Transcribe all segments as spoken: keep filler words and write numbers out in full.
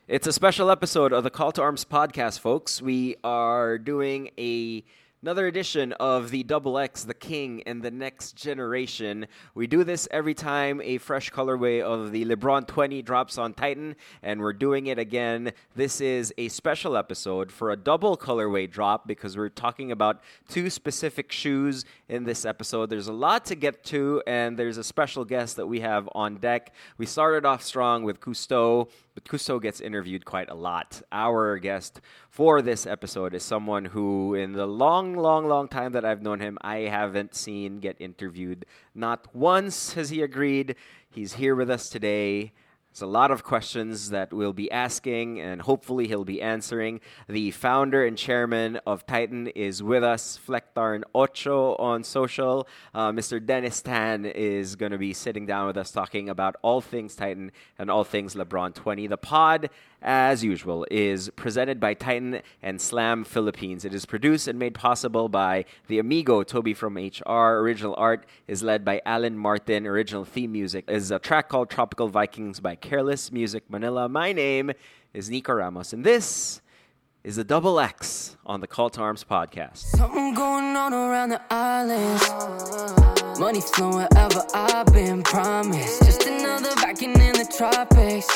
It's a special episode of the Call to Arms podcast, folks. We are doing a another edition of the Double X, the King, and the Next Generation. We do this every time a fresh colorway of the LeBron twenty drops on Titan, and we're doing it again. This is a special episode for a double colorway drop because we're talking about two specific shoes in this episode. There's a lot to get to, and there's a special guest that we have on deck. We started off strong with Cousteau, but Cousteau gets interviewed quite a lot. Our guest for this episode is someone who, in the long, long, long time that I've known him, I haven't seen get interviewed. Not once has he agreed. He's here with us today. There's a lot of questions that we'll be asking, and hopefully he'll be answering. The founder and chairman of Titan is with us, Flectarn Ocho on social. Uh, Mister Dennis Tan is going to be sitting down with us talking about all things Titan and all things LeBron twenty. The pod, as usual, is presented by Titan and Slam Philippines. It is produced and made possible by the amigo Toby from H R. Original art is led by Alan Martin. Original theme music is a track called Tropical Vikings by Careless Music Manila. My name is Nico Ramos, and this is the Double X on the Call to Arms podcast. Something going on around the island. Money flowing wherever I've been promised. Just another vacuum in the tropics.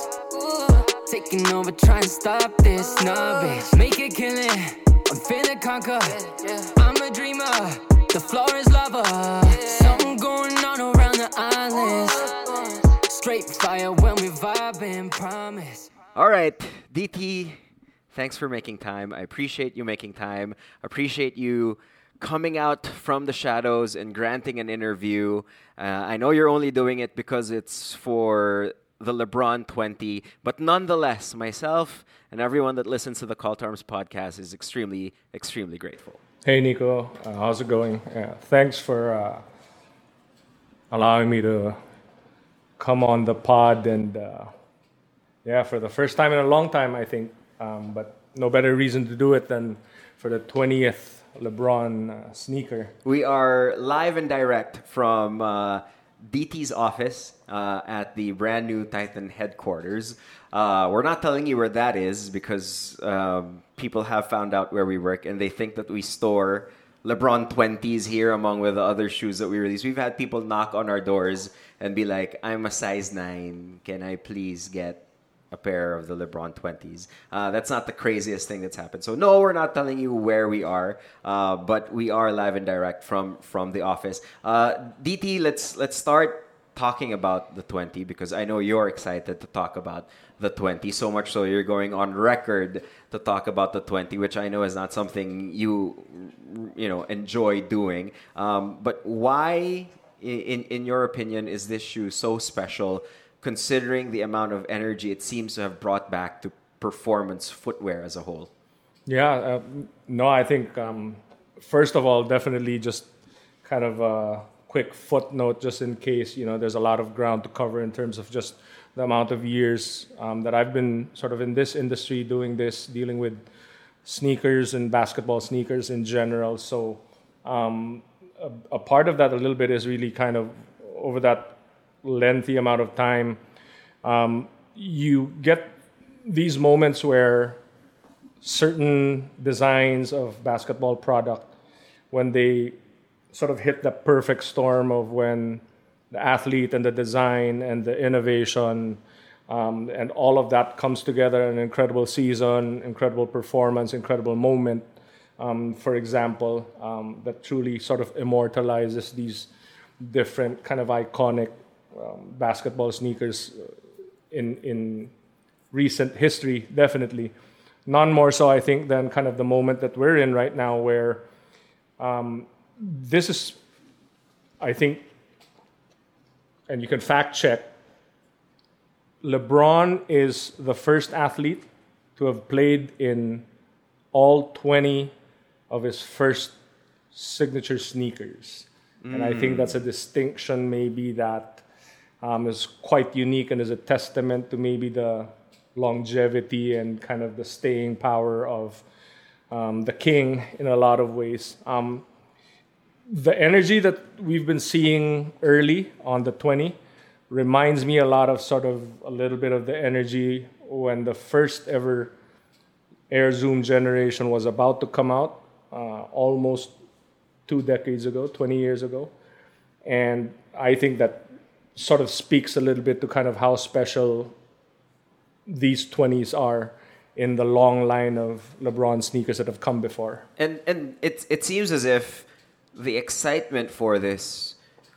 Taking over, trying to stop this snobbish. Make a killing, I'm finna conquer. I'm a dreamer, the floor is lava. Something going on around the island. Straight fire when we vibing, promise. All right, D T, thanks for making time. I appreciate you making time. Appreciate you coming out from the shadows and granting an interview. Uh, I know you're only doing it because it's for the LeBron twenty, but nonetheless, myself and everyone that listens to the Call to Arms podcast is extremely, extremely grateful. Hey, Nico. Uh, how's it going? Yeah, thanks for uh, allowing me to come on the pod and, uh, yeah, for the first time in a long time, I think. Um, but no better reason to do it than for the twentieth LeBron uh, sneaker. We are live and direct from uh, D T's office uh, at the brand new Titan headquarters. Uh, we're not telling you where that is because um, people have found out where we work and they think that we store LeBron twenties here among with the other shoes that we release. We've had people knock on our doors and be like, I'm a size nine. Can I please get a pair of the LeBron twenties? Uh, that's not the craziest thing that's happened. So no, we're not telling you where we are, uh, but we are live and direct from from the office. Uh, D T, let's let's start talking about the twenty because I know you're excited to talk about the twenty, so much so you're going on record to talk about the twenty, which I know is not something you you know enjoy doing. Um, but why, in in your opinion, is this shoe so special, considering the amount of energy it seems to have brought back to performance footwear as a whole? Yeah, uh, no, I think, um, first of all, definitely just kind of a quick footnote just in case, you know, there's a lot of ground to cover in terms of just the amount of years um, that I've been sort of in this industry doing this, dealing with sneakers and basketball sneakers in general. So um, a, a part of that a little bit is really kind of over that lengthy amount of time, um, you get these moments where certain designs of basketball product, when they sort of hit the perfect storm of when the athlete and the design and the innovation um, and all of that comes together, an incredible season, incredible performance, incredible moment, um, for example, um, that truly sort of immortalizes these different kind of iconic Um, basketball sneakers in in recent history, definitely. None more so, I think, than kind of the moment that we're in right now, where um, this is, I think, and you can fact check, LeBron is the first athlete to have played in all twenty of his first signature sneakers. Mm. And I think that's a distinction maybe that Um, is quite unique and is a testament to maybe the longevity and kind of the staying power of um, the King in a lot of ways. Um, the energy that we've been seeing early on the twenty reminds me a lot of sort of a little bit of the energy when the first ever Air Zoom generation was about to come out, uh, almost two decades ago, twenty years ago. And I think that sort of speaks a little bit to kind of how special these twenties are in the long line of LeBron sneakers that have come before. And and it it seems as if the excitement for this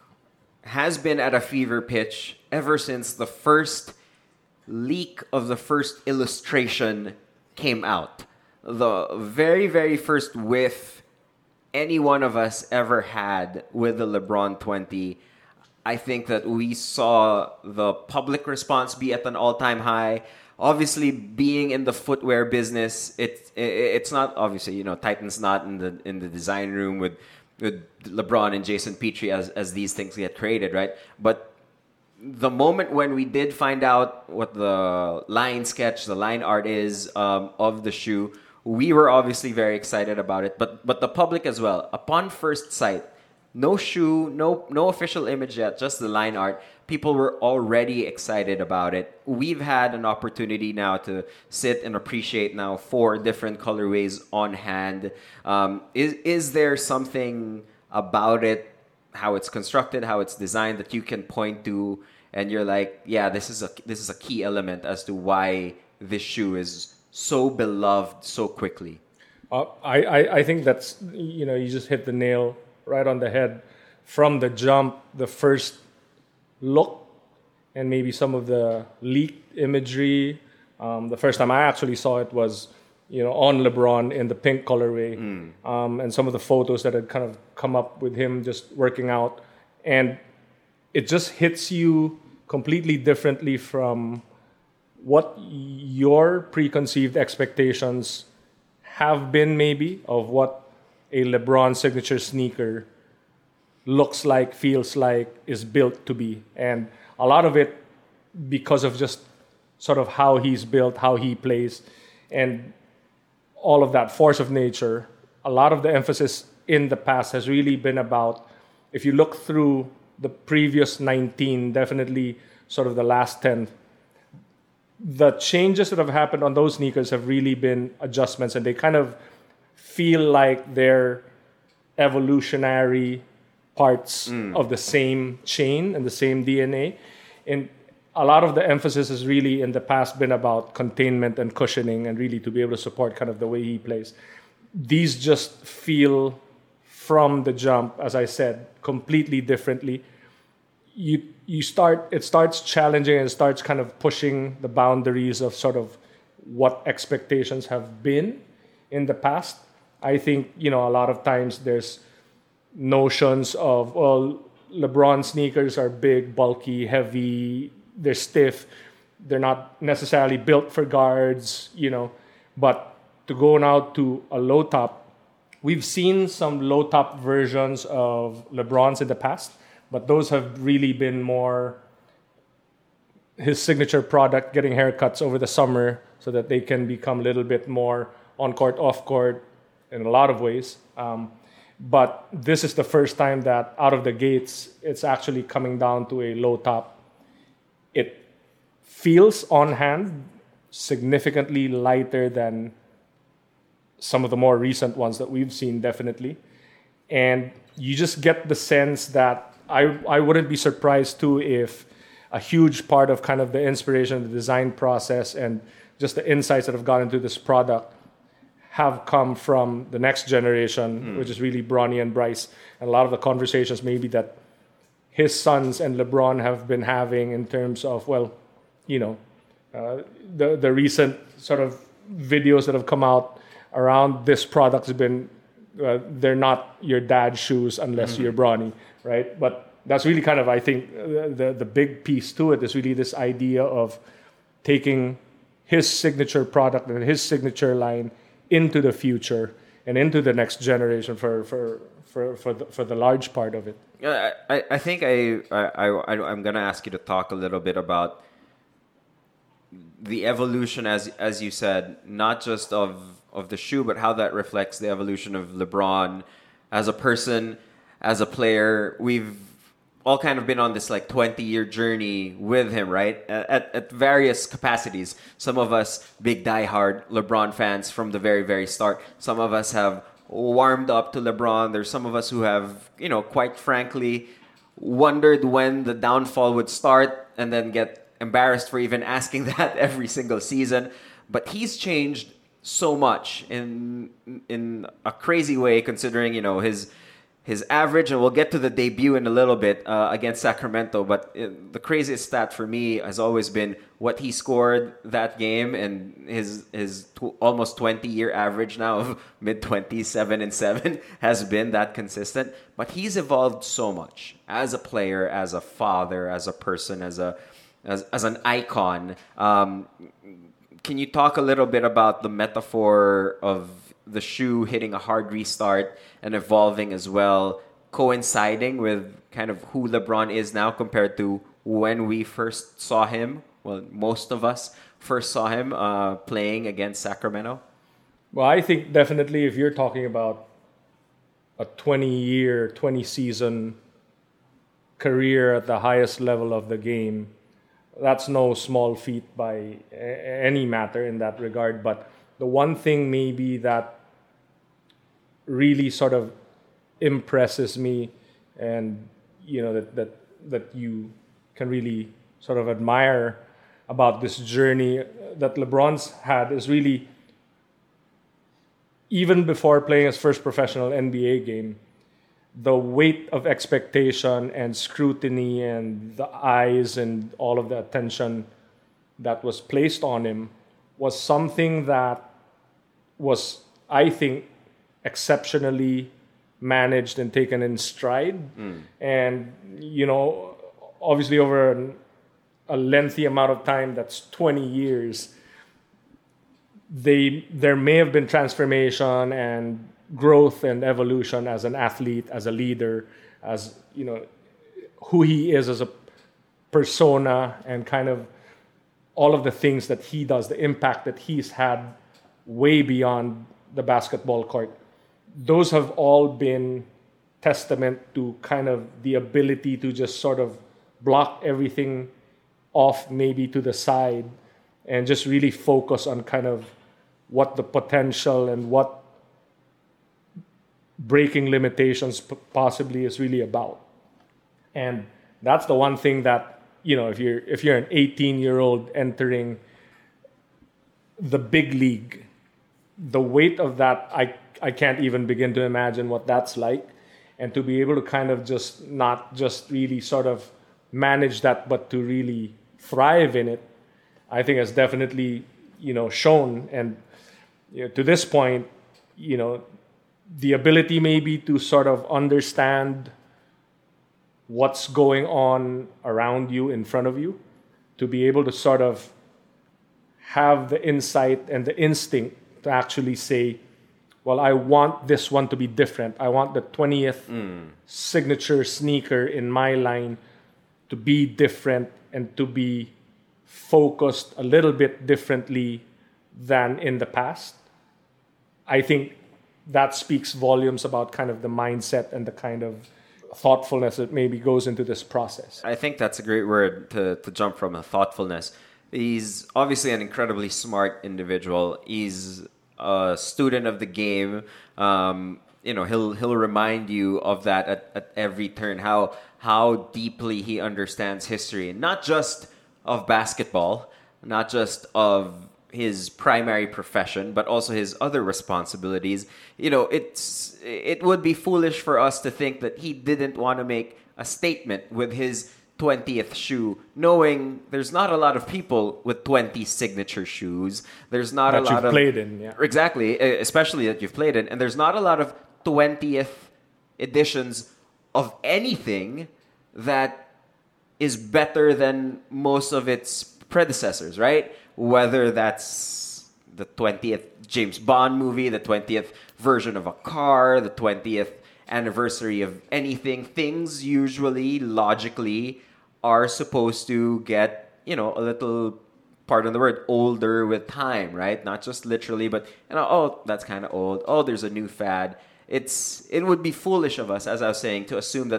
has been at a fever pitch ever since the first leak of the first illustration came out. The very, very first whiff any one of us ever had with the LeBron twenty. I think that we saw the public response be at an all-time high. Obviously, being in the footwear business, it, it it's not obviously, you know, Titan's not in the in the design room with with LeBron and Jason Petrie as as these things get created, right? But the moment when we did find out what the line sketch, the line art is um, of the shoe, we were obviously very excited about it. But but the public as well. Upon first sight, no shoe, no no official image yet, just the line art. People were already excited about it. We've had an opportunity now to sit and appreciate now four different colorways on hand. Um, is is there something about it, how it's constructed, how it's designed, that you can point to, and you're like, yeah, this is a this is a key element as to why this shoe is so beloved so quickly? Uh, I, I I think that's, you know, you just hit the nail right on the head. From the jump, the first look, and maybe some of the leaked imagery. Um, the first time I actually saw it was, you know, on LeBron in the pink colorway, mm. um, and some of the photos that had kind of come up with him just working out, and it just hits you completely differently from what your preconceived expectations have been, maybe, of what a LeBron signature sneaker looks like, feels like, is built to be. And a lot of it because of just sort of how he's built, how he plays, and all of that force of nature. A lot of the emphasis in the past has really been about, if you look through the previous nineteen, definitely sort of the last ten, the changes that have happened on those sneakers have really been adjustments, and they kind of feel like they're evolutionary parts mm. of the same chain and the same D N A. And a lot of the emphasis has really in the past been about containment and cushioning, and really to be able to support kind of the way he plays. These just feel, from the jump, as I said, completely differently. You you start it starts challenging and starts kind of pushing the boundaries of sort of what expectations have been in the past. I think, you know, a lot of times there's notions of, well, LeBron sneakers are big, bulky, heavy, they're stiff, they're not necessarily built for guards, you know. But to go now to a low top, we've seen some low top versions of LeBrons in the past, but those have really been more his signature product, getting haircuts over the summer so that they can become a little bit more on court, off court in a lot of ways. Um, but this is the first time that out of the gates, it's actually coming down to a low top. It feels on hand significantly lighter than some of the more recent ones that we've seen, definitely. And you just get the sense that I, I wouldn't be surprised too if a huge part of kind of the inspiration, the design process, and just the insights that have gone into this product have come from the next generation, mm. which is really Bronny and Bryce. And a lot of the conversations maybe that his sons and LeBron have been having in terms of, well, you know, uh, the, the recent sort of videos that have come out around this product has been, uh, they're not your dad's shoes unless mm-hmm. you're Bronny, right? But that's really kind of, I think, uh, the, the big piece to it is really this idea of taking his signature product and his signature line into the future and into the next generation for for for for the, for the large part of it. Yeah, I, I think I, I, I, I'm going to ask you to talk a little bit about the evolution, as as you said, not just of, of the shoe, but how that reflects the evolution of LeBron as a person, as a player. We've all kind of been on this like twenty-year journey with him, right? At, at various capacities. Some of us, big diehard LeBron fans from the very, very start. Some of us have warmed up to LeBron. There's some of us who have, you know, quite frankly, wondered when the downfall would start and then get embarrassed for even asking that every single season. But he's changed so much in in a crazy way, considering, you know, his his average, and we'll get to the debut in a little bit uh, against Sacramento. But it, the craziest stat for me has always been what he scored that game, and his his tw- almost twenty year average now of mid twenties, seven and seven has been that consistent. But he's evolved so much as a player, as a father, as a person, as a as as an icon. Um, can you talk a little bit about the metaphor of the shoe hitting a hard restart and evolving as well, coinciding with kind of who LeBron is now compared to when we first saw him? Well, most of us first saw him uh, playing against Sacramento. Well, I think definitely if you're talking about a twenty-year, twenty-season career at the highest level of the game, that's no small feat by a- any matter in that regard. But the one thing maybe that really sort of impresses me, and you know that that that you can really sort of admire about this journey that LeBron's had, is really, even before playing his first professional N B A game, the weight of expectation and scrutiny and the eyes and all of the attention that was placed on him was something that was, I think, exceptionally managed and taken in stride. Mm. And, you know, obviously over an, a lengthy amount of time, that's twenty years, they there may have been transformation and growth and evolution as an athlete, as a leader, as, you know, who he is as a persona, and kind of all of the things that he does, the impact that he's had way beyond the basketball court. Those have all been testament to kind of the ability to just sort of block everything off, maybe to the side, and just really focus on kind of what the potential and what breaking limitations p- possibly is really about. And that's the one thing that, you know, if you're if you're an eighteen year old entering the big league, the weight of that, I I can't even begin to imagine what that's like. And to be able to kind of just not just really sort of manage that, but to really thrive in it, I think has definitely, you know, shown. And you know, to this point, you know, the ability maybe to sort of understand what's going on around you, in front of you, to be able to sort of have the insight and the instinct to actually say, well, I want this one to be different. I want the twentieth mm. signature sneaker in my line to be different and to be focused a little bit differently than in the past. I think that speaks volumes about kind of the mindset and the kind of thoughtfulness that maybe goes into this process. I think that's a great word to, to jump from, a thoughtfulness. He's obviously an incredibly smart individual. He's a student of the game. Um, you know, he'll he'll remind you of that at, at every turn, how how deeply he understands history, not just of basketball, not just of his primary profession, but also his other responsibilities. You know, it's it would be foolish for us to think that he didn't want to make a statement with his twentieth shoe, knowing there's not a lot of people with twenty signature shoes. There's not that a lot you've of played in, yeah. Exactly, especially that you've played in, and there's not a lot of twentieth editions of anything that is better than most of its predecessors, right? Whether that's the twentieth James Bond movie, the twentieth version of a car, the twentieth anniversary of anything, things usually, logically, are supposed to get, you know, a little, pardon the word, older with time, right? Not just literally, but, you know, oh, that's kind of old. Oh, there's a new fad. It's It would be foolish of us, as I was saying, to assume that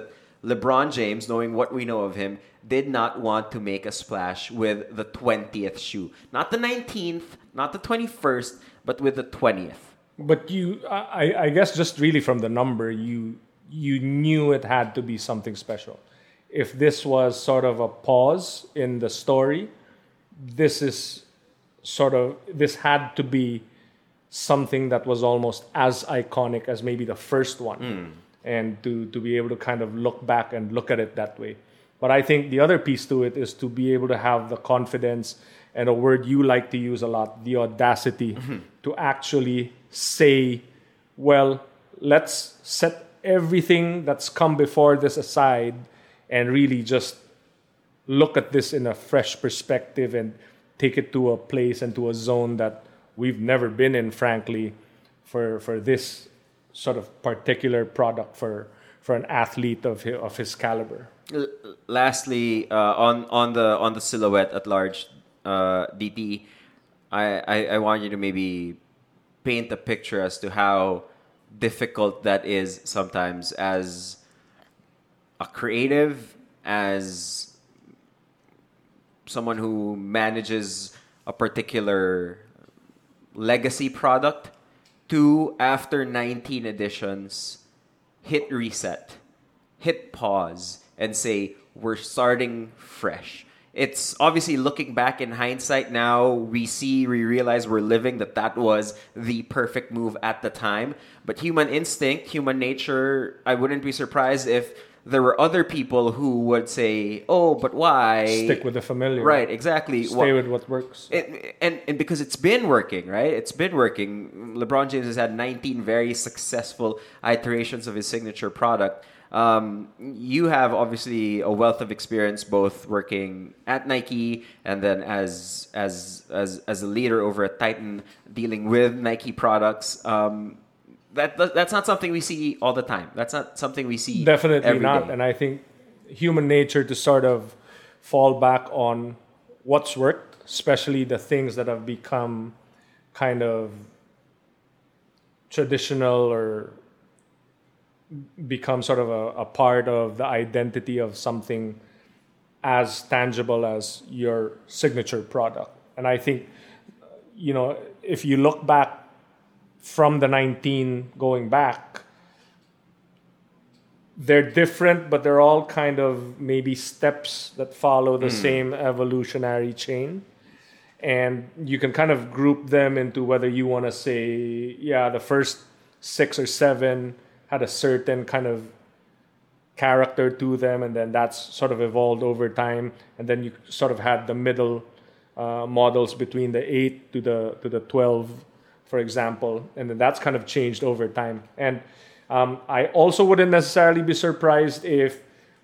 LeBron James, knowing what we know of him, did not want to make a splash with the twentieth shoe. Not the nineteenth, not the twenty-first, but with the twentieth. But you, I, I guess just really from the number, you you knew it had to be something special. If this was sort of a pause in the story, this is sort of, this had to be something that was almost as iconic as maybe the first one. Mm. And to, to be able to kind of look back and look at it that way. But I think the other piece to it is to be able to have the confidence and a word you like to use a lot, the audacity mm-hmm. to actually say, well, let's set everything that's come before this aside and really just look at this in a fresh perspective and take it to a place and to a zone that we've never been in, frankly, for, for this sort of particular product for for an athlete of his, of his caliber. Lastly, uh, on on the on the silhouette at large, uh, D T, I, I I want you to maybe paint a picture as to how difficult that is sometimes as a creative, as someone who manages a particular legacy product, to, after nineteen editions, hit reset, hit pause, and say, we're starting fresh. It's obviously, looking back in hindsight now, we see, we realize we're living that that was the perfect move at the time. But human instinct, human nature, I wouldn't be surprised if there were other people who would say, oh, but why? Stick with the familiar. Right, exactly. Stay well, with what works. It, and, and because it's been working, right? It's been working. LeBron James has had nineteen very successful iterations of his signature product. Um, you have obviously a wealth of experience both working at Nike and then as as as, as a leader over at Titan dealing with Nike products. Um, That, that that's not something we see all the time. That's not something we see definitely every not. day. And I think human nature to sort of fall back on what's worked, especially the things that have become kind of traditional or become sort of a, a part of the identity of something as tangible as your signature product. And I think, you know, if you look back from the nineteen going back, they're different, but they're all kind of maybe steps that follow the mm. same evolutionary chain. And you can kind of group them into whether you want to say, yeah, the first six or seven had a certain kind of character to them, and then that's sort of evolved over time. And then you sort of had the middle uh, models between the eight to the to the twelve, for example, and then that's kind of changed over time. And um, I also wouldn't necessarily be surprised if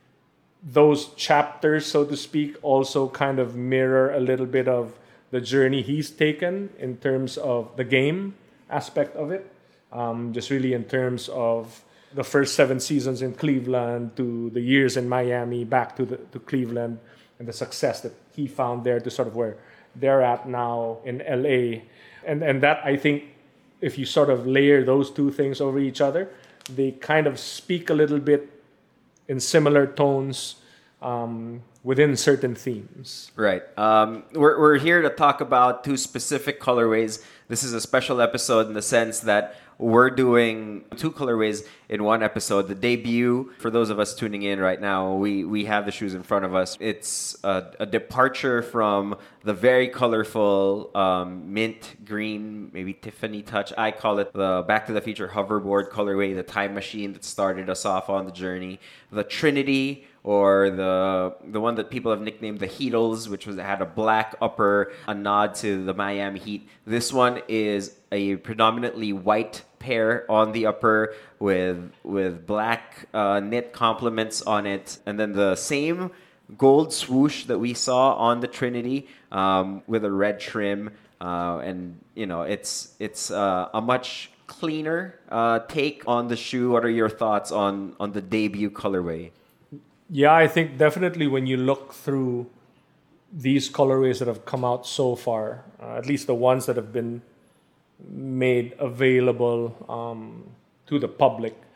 those chapters, so to speak, also kind of mirror a little bit of the journey he's taken in terms of the game aspect of it. Um, just really in terms of the first seven seasons in Cleveland to the years in Miami, back to the, to Cleveland, and the success that he found there to sort of where they're at now in L A. And and that, I think, if you sort of layer those two things over each other, they kind of speak a little bit in similar tones um, within certain themes. Right. Um, we're we're here to talk about two specific colorways. This is a special episode in the sense that we're doing two colorways in one episode. The debut, for those of us tuning in right now, we, we have the shoes in front of us. It's a, a departure from the very colorful um, mint green, maybe Tiffany touch. I call it the Back to the Future hoverboard colorway, the time machine that started us off on the journey. The Trinity, or the the one that people have nicknamed the Heatles, which was had a black upper, a nod to the Miami Heat. This one is a predominantly white pair on the upper with with black uh, knit complements on it, and then the same gold swoosh that we saw on the Trinity um, with a red trim, uh, and you know it's it's uh, a much cleaner uh, take on the shoe. What are your thoughts on on the debut colorway? Yeah, I think definitely when you look through these colorways that have come out so far, uh, at least the ones that have been made available um, to the public,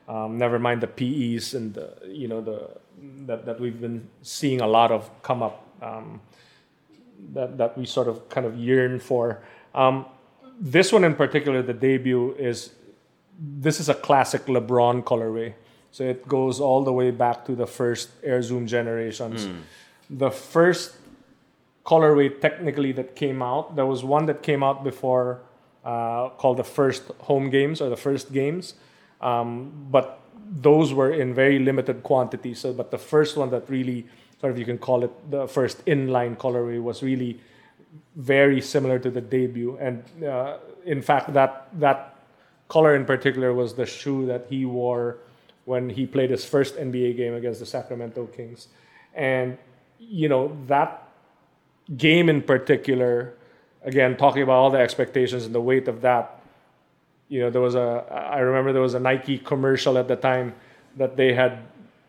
Um, never mind the P Es and the, you know the that, that we've been seeing a lot of come up. Um, that that we sort of kind of yearn for. Um, this one in particular, the debut is this is a classic LeBron colorway. So it goes all the way back to the first Air Zoom generations. Mm. The first colorway technically that came out, there was one that came out before uh, called the first home games or the first games. Um, but those were in very limited quantity. So, but the first one that really, sort of you can call it the first inline colorway, was really very similar to the debut. And uh, in fact, that that color in particular was the shoe that he wore when he played his first N B A game against the Sacramento Kings. And, you know, that game in particular, again, talking about all the expectations and the weight of that, you know, there was a, I remember there was a Nike commercial at the time that they had,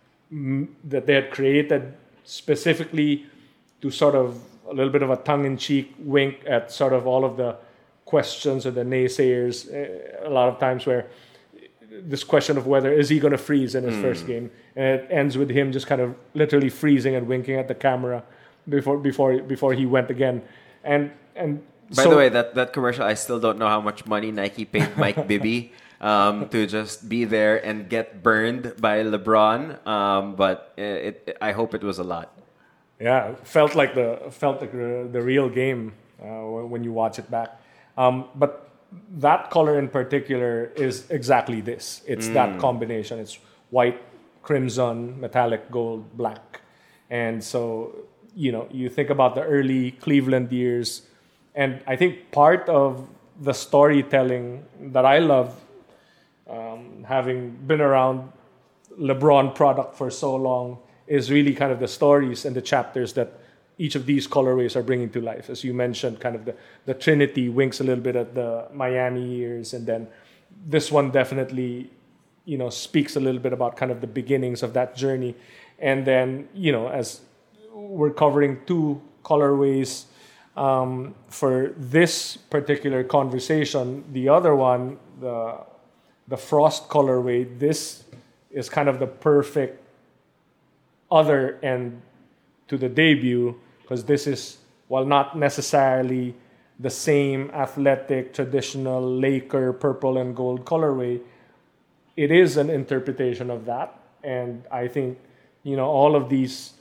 that they had created specifically to sort of a little bit of a tongue-in-cheek wink at sort of all of the questions or the naysayers, a lot of times where this question of whether is he going to freeze in his mm. first game, and it ends with him just kind of literally freezing and winking at the camera before before before he went again. And and by so, the way, that, that commercial, I still don't know how much money Nike paid Mike Bibby um, to just be there and get burned by LeBron. Um, but it, it, I hope it was a lot. Yeah, felt like the felt like the, the real game uh, when you watch it back. Um, but that color in particular is exactly this. It's mm. that combination. It's white, crimson, metallic gold, black. And so, you know, you think about the early Cleveland years, and I think part of the storytelling that I love, um, having been around LeBron product for so long, is really kind of the stories and the chapters that each of these colorways are bringing to life. As you mentioned, kind of the, the Trinity winks a little bit at the Miami years, and then this one definitely, you know, speaks a little bit about kind of the beginnings of that journey. And then, you know, as we're covering two colorways um, for this particular conversation, the other one, the the Frost colorway, this is kind of the perfect other end to the debut, because this is, while not necessarily the same athletic, traditional Laker purple and gold colorway, it is an interpretation of that. And I think, you know, all of these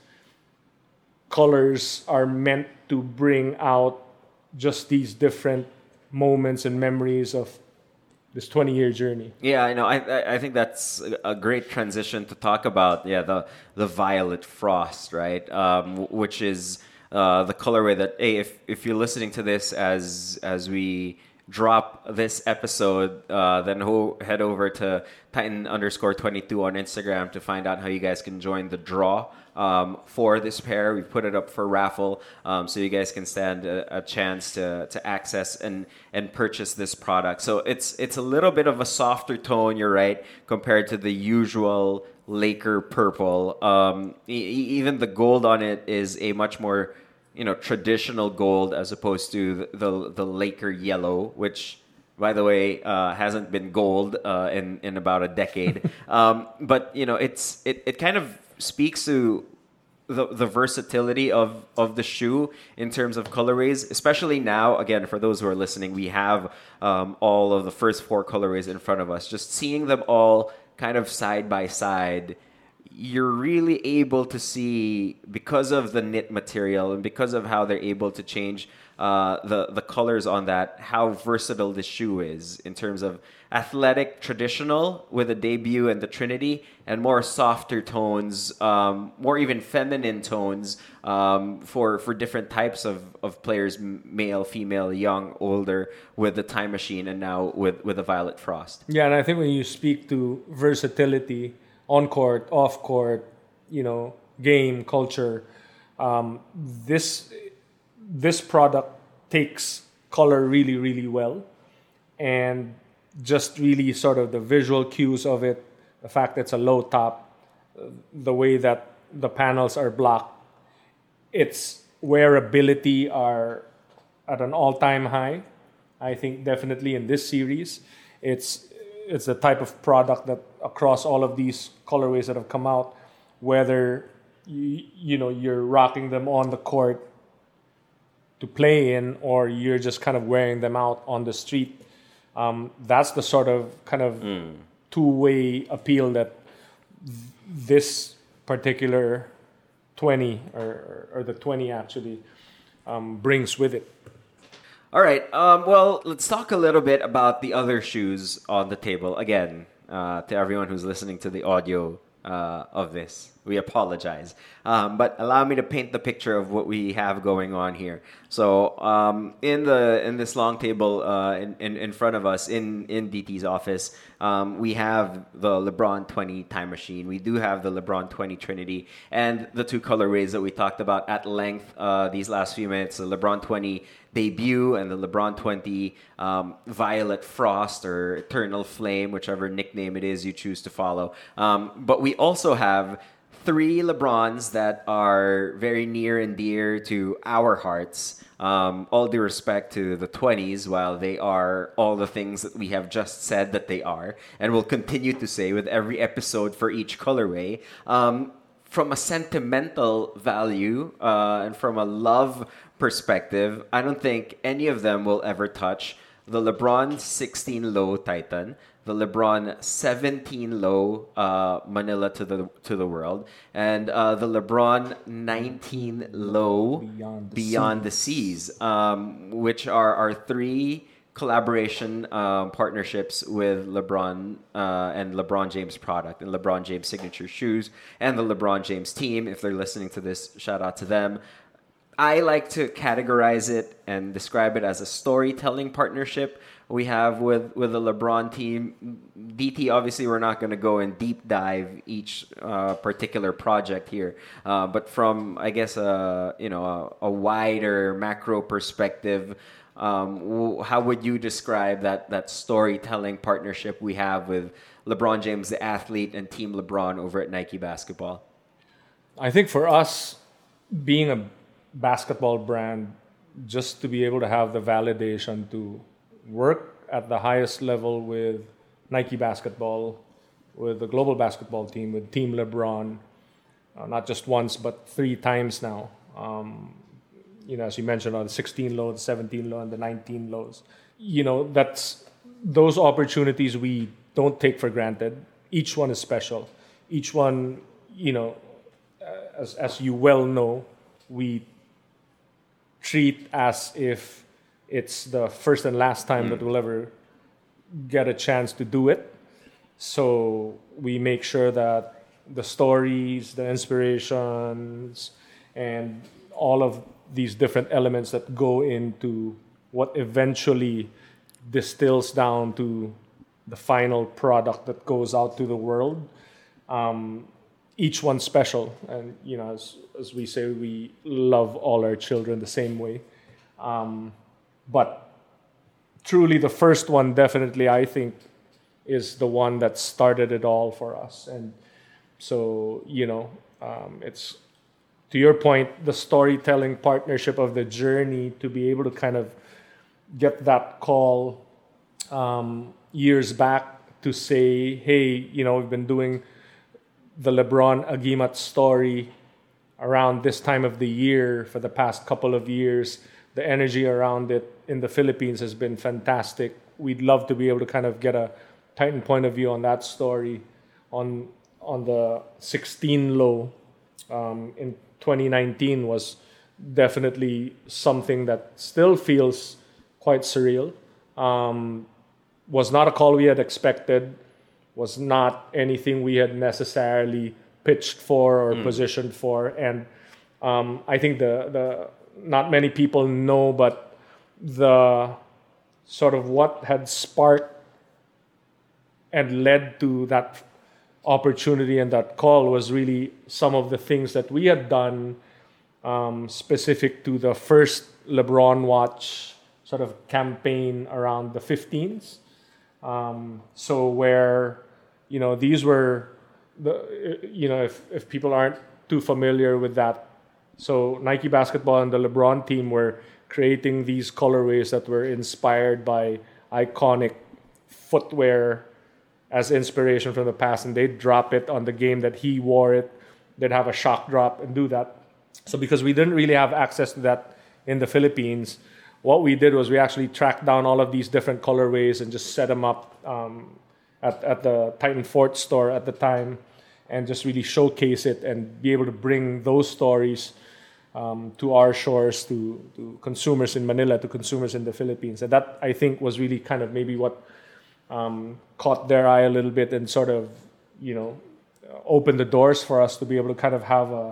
colors are meant to bring out just these different moments and memories of this twenty-year journey. Yeah, I know. I I think that's a great transition to talk about. Yeah, the the Violet Frost, right? Um, which is uh, the colorway that, hey, if if you're listening to this as as we drop this episode, uh, then ho- head over to Titan underscore twenty-two on Instagram to find out how you guys can join the draw um, for this pair. We've put it up for raffle, um, so you guys can stand a, a chance to to access and and purchase this product. So it's it's a little bit of a softer tone, you're right, compared to the usual Laker purple. Um, e- even the gold on it is a much more, you know, traditional gold as opposed to the the, the Laker yellow, which, by the way, uh, hasn't been gold uh, in in about a decade. um, but you know, it's it, it kind of speaks to the the versatility of of the shoe in terms of colorways, especially now. Again, for those who are listening, we have um, all of the first four colorways in front of us. Just seeing them all kind of side by side, you're really able to see, because of the knit material and because of how they're able to change uh, the, the colors on that, how versatile this shoe is in terms of athletic, traditional with the debut and the Trinity, and more softer tones, um, more even feminine tones um, for, for different types of, of players, male, female, young, older, with the Time Machine and now with, with the Violet Frost. Yeah, and I think when you speak to versatility, on court, off court, you know, game, culture, um, this this product takes color really, really well, and just really sort of the visual cues of it, the fact that it's a low top, the way that the panels are blocked, its wearability are at an all-time high. I think definitely in this series, it's it's the type of product that across all of these colorways that have come out, whether you, you know you're rocking them on the court to play in, or you're just kind of wearing them out on the street. Um, that's the sort of kind of mm. two-way appeal that this particular twenty or, or the twenty actually um, brings with it. All right. Um, well, let's talk a little bit about the other shoes on the table. Again, uh, to everyone who's listening to the audio uh, of this, we apologize. Um, but allow me to paint the picture of what we have going on here. So um, in the in this long table uh, in, in in front of us in in D T's office, um, we have the LeBron twenty Time Machine. We do have the LeBron twenty Trinity, and the two colorways that we talked about at length uh, these last few minutes: the LeBron twenty Debut and the LeBron twenty um, Violet Frost or Eternal Flame, whichever nickname it is you choose to follow. Um, but we also have three LeBrons that are very near and dear to our hearts. Um, all due respect to the twenties, while they are all the things that we have just said that they are, and will continue to say with every episode for each colorway. Um, from a sentimental value uh, and from a love perspective, I don't think any of them will ever touch the LeBron sixteen Low Titan, the LeBron seventeen Low uh, Manila to the to the World, and uh, the LeBron nineteen Low Beyond the, Beyond the Seas, um, which are our three collaboration um, partnerships with LeBron uh, and LeBron James product and LeBron James signature shoes and the LeBron James team. If they're listening to this, shout out to them. I like to categorize it and describe it as a storytelling partnership we have with, with the LeBron team. D T, obviously, we're not going to go and deep dive each uh, particular project here. Uh, but from, I guess, a, you know, a, a wider macro perspective, um, how would you describe that, that storytelling partnership we have with LeBron James, the athlete, and Team LeBron over at Nike Basketball? I think for us, being a basketball brand, just to be able to have the validation to work at the highest level with Nike Basketball, with the global basketball team, with Team LeBron, uh, not just once but three times now. Um, you know, as you mentioned, on the sixteen low, the seventeen low, and the nineteen lows. You know, that's those opportunities we don't take for granted. Each one is special. Each one, you know, as as you well know, we treat as if it's the first and last time mm. that we'll ever get a chance to do it. So we make sure that the stories, the inspirations, and all of these different elements that go into what eventually distills down to the final product that goes out to the world. Um, each one's special. And, you know, as, as we say, we love all our children the same way. Um, but truly the first one definitely, I think, is the one that started it all for us. And so, you know, um, it's, to your point, the storytelling partnership of the journey to be able to kind of get that call um, years back to say, hey, you know, we've been doing the LeBron Agimat story around this time of the year for the past couple of years. The energy around it in the Philippines has been fantastic. We'd love to be able to kind of get a Titan point of view on that story. On on the sixteen low um, in twenty nineteen was definitely something that still feels quite surreal. Um, was not a call we had expected. Was not anything we had necessarily pitched for or mm. positioned for. And um, I think the the not many people know, but the sort of what had sparked and led to that opportunity and that call was really some of the things that we had done um, specific to the first LeBron Watch sort of campaign around the fifteens. Um, so where, you know, these were the, you know, if, if people aren't too familiar with that, so Nike Basketball and the LeBron team were creating these colorways that were inspired by iconic footwear as inspiration from the past, and they'd drop it on the game that he wore it. They'd have a shock drop and do that. So because we didn't really have access to that in the Philippines, what we did was we actually tracked down all of these different colorways and just set them up um, at, at the Titan Fort store at the time, and just really showcase it and be able to bring those stories um, to our shores, to, to consumers in Manila, to consumers in the Philippines. And that, I think, was really kind of maybe what um, caught their eye a little bit and sort of, you know, opened the doors for us to be able to kind of have a,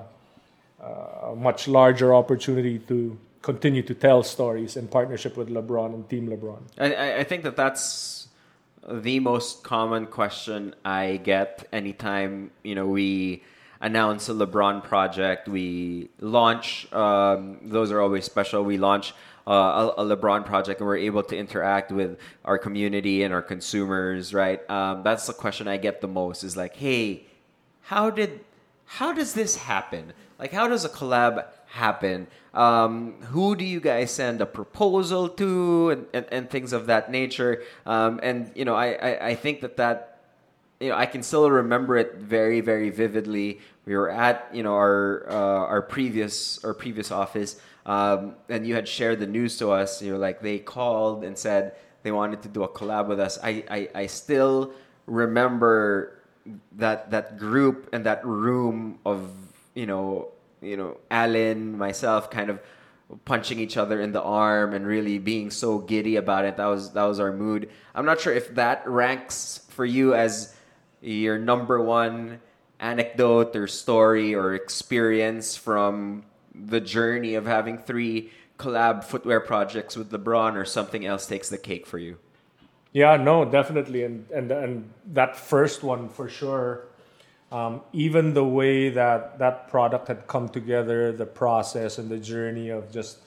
a much larger opportunity to continue to tell stories in partnership with LeBron and Team LeBron. I, I think that that's the most common question I get anytime, you know, we announce a LeBron project, we launch, um, those are always special, we launch uh, a, a LeBron project and we're able to interact with our community and our consumers, right? Um, that's the question I get the most, is like, hey, how did, how does this happen? Like, how does a collab happen? Um, who do you guys send a proposal to, and, and, and things of that nature? Um, and, you know, I, I, I think that that, you know, I can still remember it very, very vividly. We were at, you know, our uh, our previous our previous office, um, and you had shared the news to us. You know, like they called and said they wanted to do a collab with us. I, I, I still remember that that group and that room of, you know, you know, Alan, myself, kind of punching each other in the arm and really being so giddy about it. That was that was our mood. I'm not sure if that ranks for you as your number one anecdote or story or experience from the journey of having three collab footwear projects with LeBron, or something else takes the cake for you. Yeah, no, definitely. And and and that first one for sure. Um, even the way that that product had come together, the process and the journey of just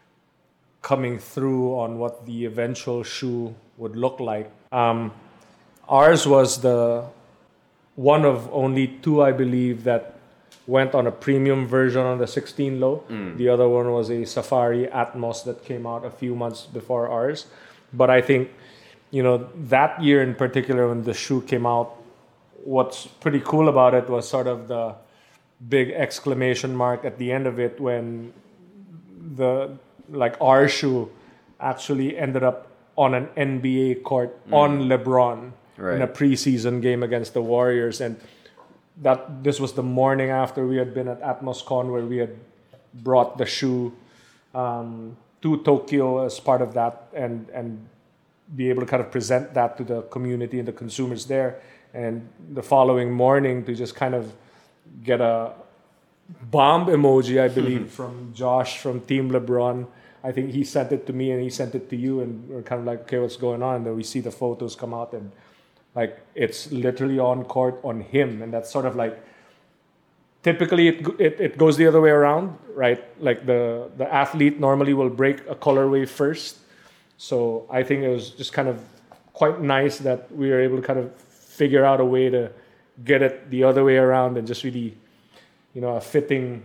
coming through on what the eventual shoe would look like. Um, ours was the one of only two, I believe, that went on a premium version on the sixteen low. Mm. The other one was a Safari Atmos that came out a few months before ours. But I think, you know, that year in particular, when the shoe came out, what's pretty cool about it was sort of the big exclamation mark at the end of it when the, like, our shoe actually ended up on an N B A court mm. on LeBron right. in a preseason game against the Warriors. And that this was the morning after we had been at AtmosCon, where we had brought the shoe um, to Tokyo as part of that, and and be able to kind of present that to the community and the consumers there. And the following morning to just kind of get a bomb emoji, I believe, from Josh from Team LeBron. I think he sent it to me and he sent it to you, and we're kind of like, okay, what's going on? And then we see the photos come out, and like it's literally on court on him. And that's sort of like, typically it it, it goes the other way around, right? Like the, the athlete normally will break a colorway first. So I think it was just kind of quite nice that we were able to kind of figure out a way to get it the other way around, and just really, you know, a fitting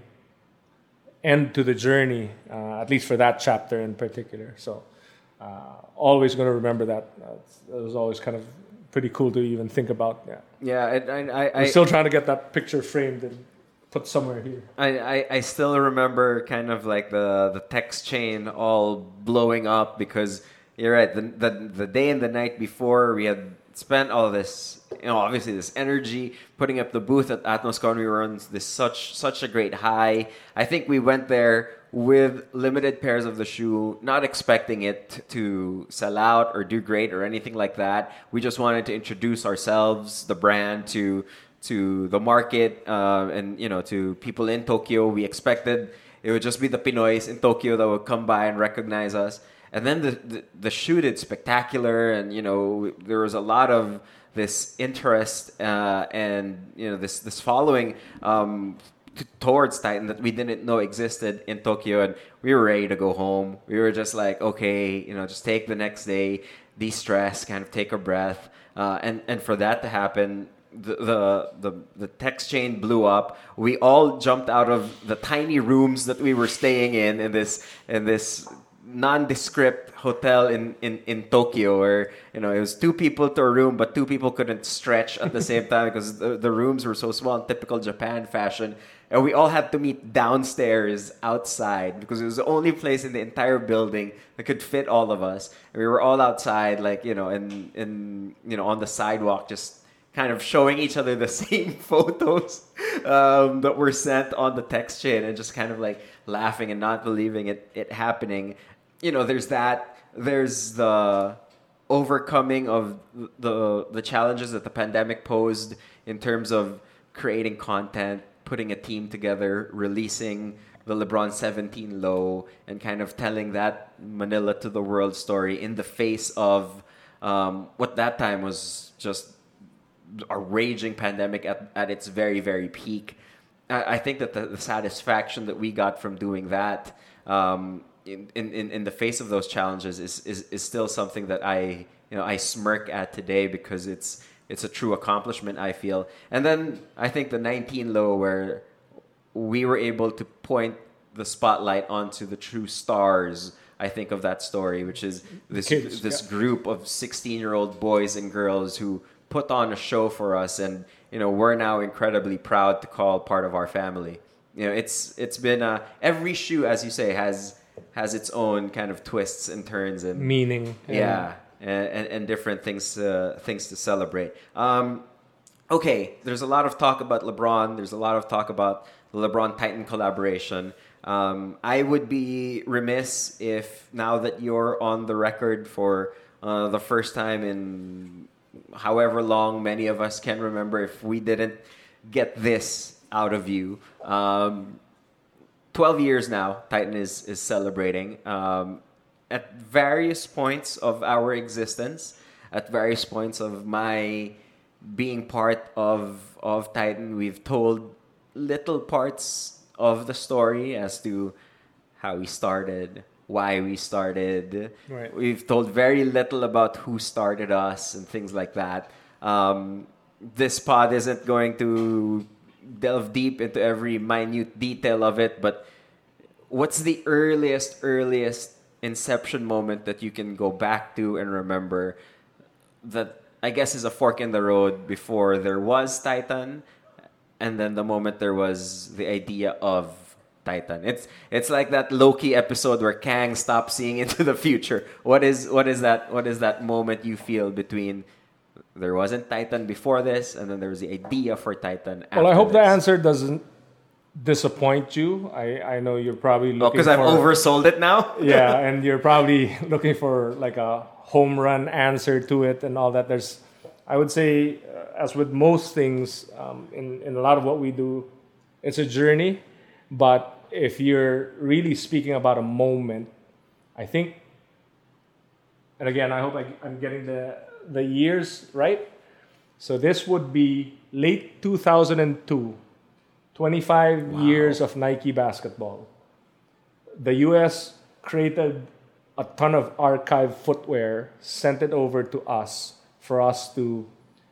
end to the journey, uh, at least for that chapter in particular. So uh, always going to remember that. Uh, it was always kind of pretty cool to even think about. Yeah, yeah. I, I, I, I'm still trying to get that picture framed and put somewhere here. I, I, I still remember kind of like the, the text chain all blowing up, because you're right, the, the the day and the night before we had spent all this, you know, obviously this energy putting up the booth at AtmosCon. We were on this such such a great high. I think we went there with limited pairs of the shoe, not expecting it to sell out or do great or anything like that. We just wanted to introduce ourselves, the brand, to to the market, uh, and you know, to people in Tokyo. We expected it would just be the Pinoys in Tokyo that would come by and recognize us. And then the, the, the shoe did spectacular, and, you know, there was a lot of this interest uh, and, you know, this, this following um, t- towards Titan that we didn't know existed in Tokyo. And we were ready to go home. We were just like, okay, you know, just take the next day, de-stress, kind of take a breath. Uh, and, and for that to happen, the, the the the text chain blew up. We all jumped out of the tiny rooms that we were staying in, in this in this nondescript hotel in, in, in Tokyo where, you know, it was two people to a room, but two people couldn't stretch at the same time because the, the rooms were so small in typical Japan fashion. And we all had to meet downstairs outside because it was the only place in the entire building that could fit all of us. And we were all outside, like, you know, in, in you know, on the sidewalk, just kind of showing each other the same photos um, that were sent on the text chain and just kind of like laughing and not believing it, it happening. You know, there's that. There's the overcoming of the the challenges that the pandemic posed in terms of creating content, putting a team together, releasing the LeBron seventeen low, and kind of telling that Manila to the world story in the face of um, what that time was just a raging pandemic at, at its very, very peak. I, I think that the, the satisfaction that we got from doing that um, in, in, in the face of those challenges is, is, is still something that I, you know, I smirk at today because it's it's a true accomplishment, I feel. And then I think the nineteen low, where we were able to point the spotlight onto the true stars, I think, of that story, which is this Kids, this yeah. group of sixteen-year-old boys and girls who put on a show for us, and you know, we're now incredibly proud to call part of our family. You know, it's it's been uh, every shoe, as you say, has has its own kind of twists and turns and Meaning. yeah, and, and, and different things uh, things to celebrate. Um, okay, there's a lot of talk about LeBron. There's a lot of talk about the LeBron Titan collaboration. Um, I would be remiss if, now that you're on the record for uh, the first time in however long many of us can remember, if we didn't get this out of you. Um, twelve years now, Titan is, is celebrating. Um, at various points of our existence, at various points of my being part of, of Titan, we've told little parts of the story as to how we started, why we started. Right. We've told very little about who started us and things like that. Um, this pod isn't going to delve deep into every minute detail of it, but what's the earliest, earliest inception moment that you can go back to and remember that, I guess, is a fork in the road before there was Titan, and then the moment there was the idea of Titan? It's it's like that Loki episode where Kang stops seeing into the future. What is what is that what is that moment you feel between there wasn't Titan before this and then there was the idea for Titan after Well, I hope this? the answer doesn't disappoint you. I, I know you're probably looking Oh, because I've for, oversold it now? yeah, and you're probably looking for like a home run answer to it and all that. There's, I would say, uh, as with most things, um, in, in a lot of what we do, it's a journey. But if you're really speaking about a moment, I think, and again, I hope I, I'm getting the, the years right. So this would be late two thousand two, twenty-five Wow. years of Nike basketball. The U S created a ton of archive footwear, sent it over to us for us to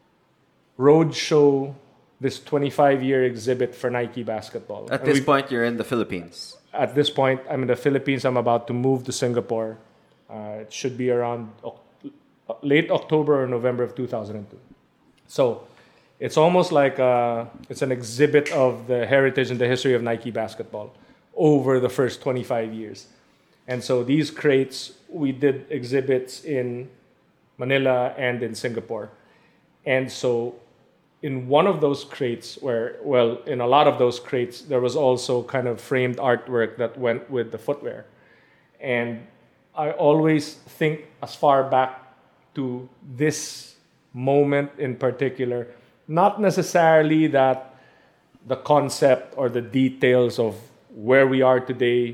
roadshow this twenty-five-year exhibit for Nike basketball. At And this we- point, you're in the Philippines. At this point, I'm in the Philippines. I'm about to move to Singapore. Uh, it should be around Oc- late October or November of two thousand two. So it's almost like uh, it's an exhibit of the heritage and the history of Nike basketball over the first twenty-five years. And so these crates, we did exhibits in Manila and in Singapore. And so in one of those crates, where, well, in a lot of those crates, there was also kind of framed artwork that went with the footwear. And I always think as far back to this moment in particular, not necessarily that the concept or the details of where we are today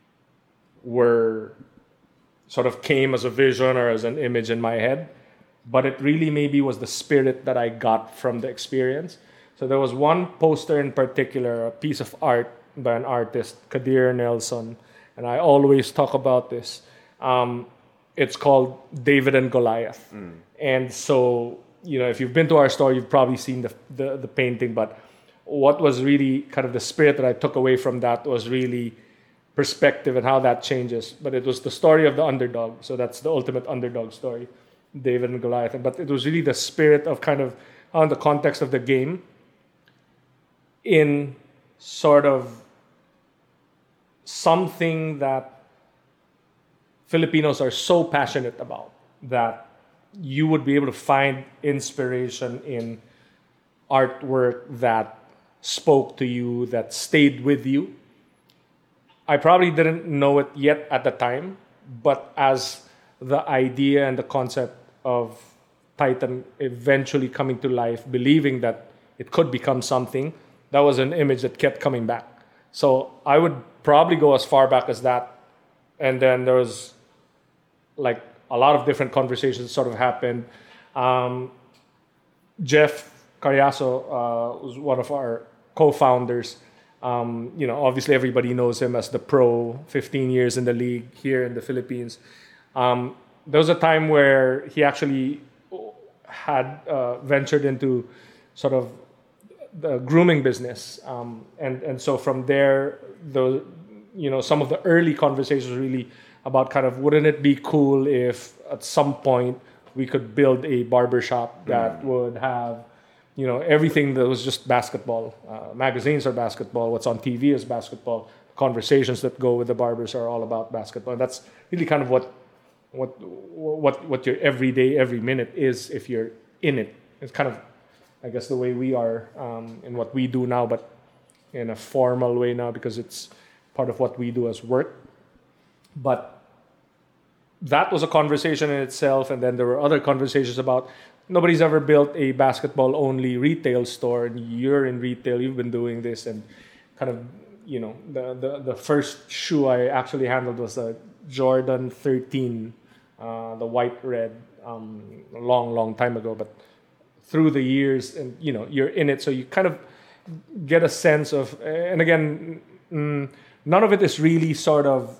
were sort of came as a vision or as an image in my head, but it really maybe was the spirit that I got from the experience. So there was one poster in particular, a piece of art by an artist, Kadir Nelson, and I always talk about this. Um, it's called David and Goliath. Mm. And so, you know, if you've been to our store, you've probably seen the, the the painting, but what was really kind of the spirit that I took away from that was really perspective and how that changes. But it was the story of the underdog. So that's the ultimate underdog story, David and Goliath. But it was really the spirit of kind of, on the context of the game, in sort of something that Filipinos are so passionate about that you would be able to find inspiration in artwork that spoke to you, that stayed with you. I probably didn't know it yet at the time, but as the idea and the concept of Titan eventually coming to life, believing that it could become something, that was an image that kept coming back. So I would probably go as far back as that. And then there was like a lot of different conversations sort of happened. Um, Jeff Carriazo uh, was one of our co-founders. Um, you know, obviously everybody knows him as the pro, fifteen years in the league here in the Philippines. Um, there was a time where he actually had uh, ventured into sort of the grooming business. Um, and, and so from there, the, you know, some of the early conversations really about kind of, wouldn't it be cool if at some point we could build a barbershop that mm. would have, you know, everything that was just basketball. Uh, magazines are basketball. What's on T V is basketball. Conversations that go with the barbers are all about basketball. And that's really kind of what, what, what, what your everyday, every minute is if you're in it. It's kind of, I guess, the way we are um, in what we do now, but in a formal way now because it's part of what we do as work. But that was a conversation in itself, and then there were other conversations about nobody's ever built a basketball-only retail store, and you're in retail, you've been doing this, and kind of, you know, the the, the first shoe I actually handled was a Jordan thirteen, uh, the white-red, um, a long, long time ago, but through the years, and, you know, you're in it, so you kind of get a sense of, and again, mm, none of it is really sort of